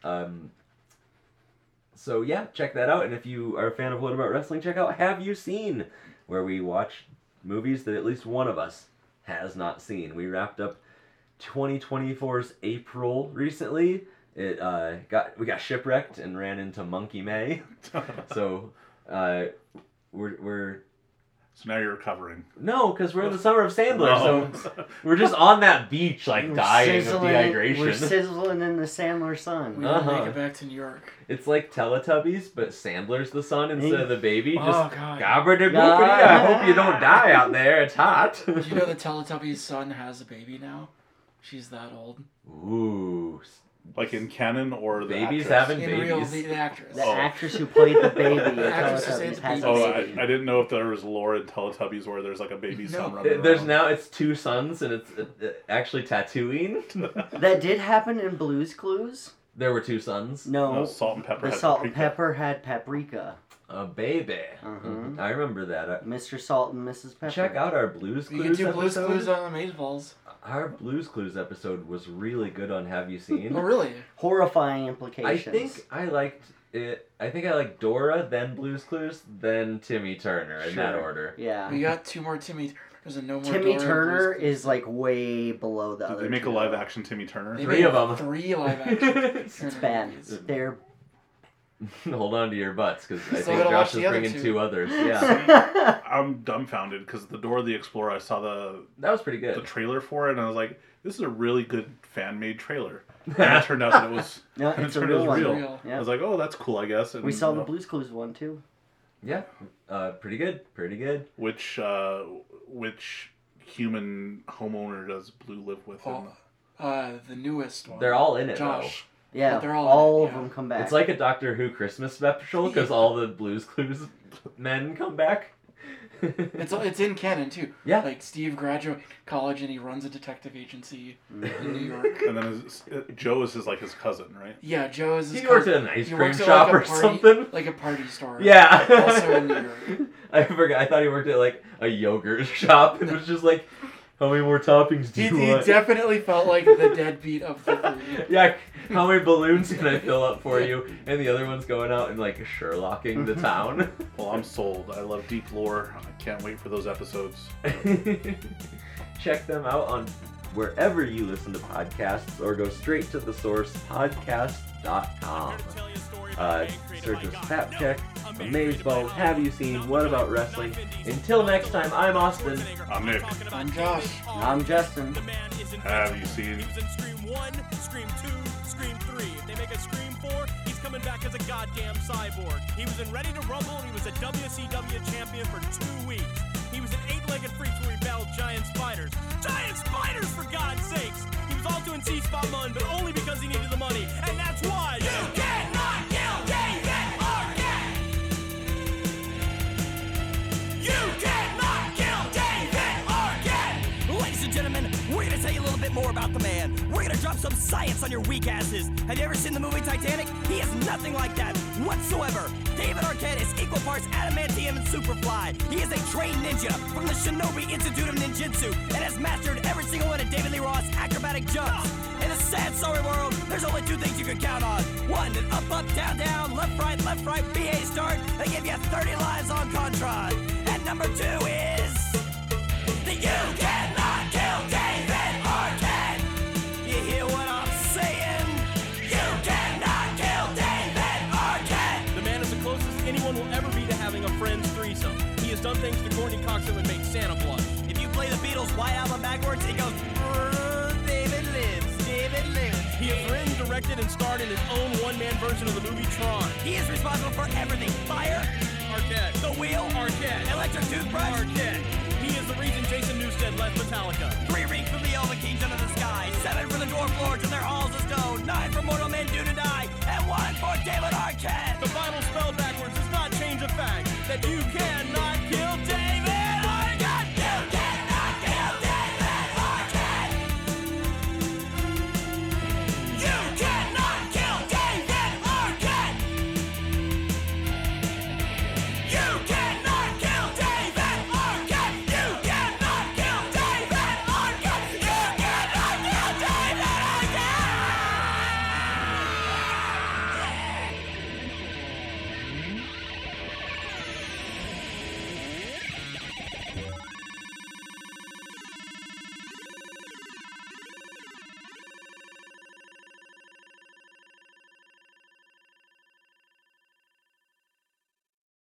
So yeah, check that out. And if you are a fan of What About Wrestling, check out Have You Seen, where we watch movies that at least one of us has not seen. We wrapped up 2024's April recently. We got shipwrecked and ran into Monkey May. So we're So now you're recovering. no, because we're in the summer of Sandler, No. so we're just on that beach, like We're dying of sizzling- dehydration. We're sizzling in the Sandler sun. We didn't Uh-huh. make it back to New York. It's like Teletubbies, but Sandler's the son instead of the baby. Oh, Just God. gabba de goopity. I hope you don't die out there. It's hot. Do you know the Teletubbies' son has a baby now? She's that old. Ooh, Like in canon or the Babies actress? having In real, babies. the actress. The Oh. actress who played the baby in The actress who Teletubbies played the has a Oh, baby. I didn't know if there was lore in Teletubbies where there's like a baby son No. running There's around. now it's two sons and it's actually Tatooine. That did happen in Blue's Clues. There were two sons. No, No, Salt and Pepper. the had Salt and paprika. Pepper had paprika. A baby. Mhm. I remember that. Mr. Salt and Mrs. Pepper. Check out our Blues You can Clues do Blue's episode. Clues on the Amazeballs. Our Blues Clues episode was really good on Have You Seen? Oh, really? Horrifying I implications. think I liked it. I think I liked Dora, then Blues Clues, then Timmy Turner in that Sure. order. Yeah. We got two more Timmy Turners and no more Timmy Dora Turner and Blue's is like way below the Did other they make two. a live action Timmy Turner? They Three made of 'em. 3 live action. It's bad. They're Hold on to your butts, because I Still think gotta watch Josh is the other bringing two. 2 others. Yeah, I'm dumbfounded because the Dora the Explorer, I saw the that was pretty the good. trailer for it and I was like, this is a really good fan made trailer. And it turned out that it was no, and it it's a turned out real it one. was real. Real. I Yeah. was like, oh, that's cool, I guess. And, We saw you the know, Blue's Clues one too. Yeah, pretty good. Pretty good. which human homeowner does Blue live with? in The newest one. They're all in it Josh. Yeah, They're all all in it, of yeah. them come though. back. It's like a Doctor Who Christmas special, because all the Blues Clues men come back. It's in canon too. Yeah. Like Steve graduated college and he runs a detective agency Mm-hmm. in New York. And then Joe is like his cousin, right? Yeah, Joe is his He worked cousin. at an ice He cream works at, shop like, a or party- something. Like a party store. Yeah. Also in New York. I forgot. I thought he worked at like a yogurt shop. It was just like, how many more toppings do He you want? definitely felt like the deadbeat of the three. Yeah, how many balloons can I fill up for you? And the other one's going out and like Sherlocking the town. Well, I'm sold. I love deep lore. I can't wait for those episodes. Check them out on wherever you listen to podcasts or go straight to the source, podcast.com. Search us Fat Check, Amazeballs, Have You Seen, What About Wrestling. Until next time, I'm Austin. I'm Nick. I'm Josh. I'm Justin. Have you seen? He was in Scream 1, Scream 2, Scream 3. If they make a Scream 4, he's coming back as a goddamn cyborg. He was in Ready to Rumble and he was a WCW champion for 2 weeks. He was an 8-legged freak who rebelled giant spiders. Giant spiders, for God's sakes! He was also in C-Spot Mun, but only because he needed the money. And that's why you cannot kill David Arquette! You cannot kill David Arquette! Ladies and gentlemen, we're gonna tell you a little bit more about the man. We're gonna drop some science on your weak asses. Have you ever seen the movie Titanic? He is nothing like that whatsoever. David Arquette is equal parts adamantium and superfly. He is a trained ninja from the Shinobi Institute of Ninjutsu and has mastered every single one of David Lee Roth's acrobatic jumps. In a sad, sorry world, there's only 2 things you can count on. 1, an up, up, down, down, left, right, BA start. They give you 30 lives on Contran. And number 2 is... You cannot kill David Arquette. You hear what I'm saying? You cannot kill David Arquette. The man is the closest anyone will ever be to having a friend's threesome. He has done things to Courtney Cox that would make Santa blush. If you play the Beatles' White Album backwards, it goes, David lives, David lives. He has written, directed, and starred in his own one-man version of the movie Tron. He is responsible for everything. Fire, Arquette. the wheel, Arquette. electric toothbrush, Arquette. He is the reason Jason Newsted left Metallica. Three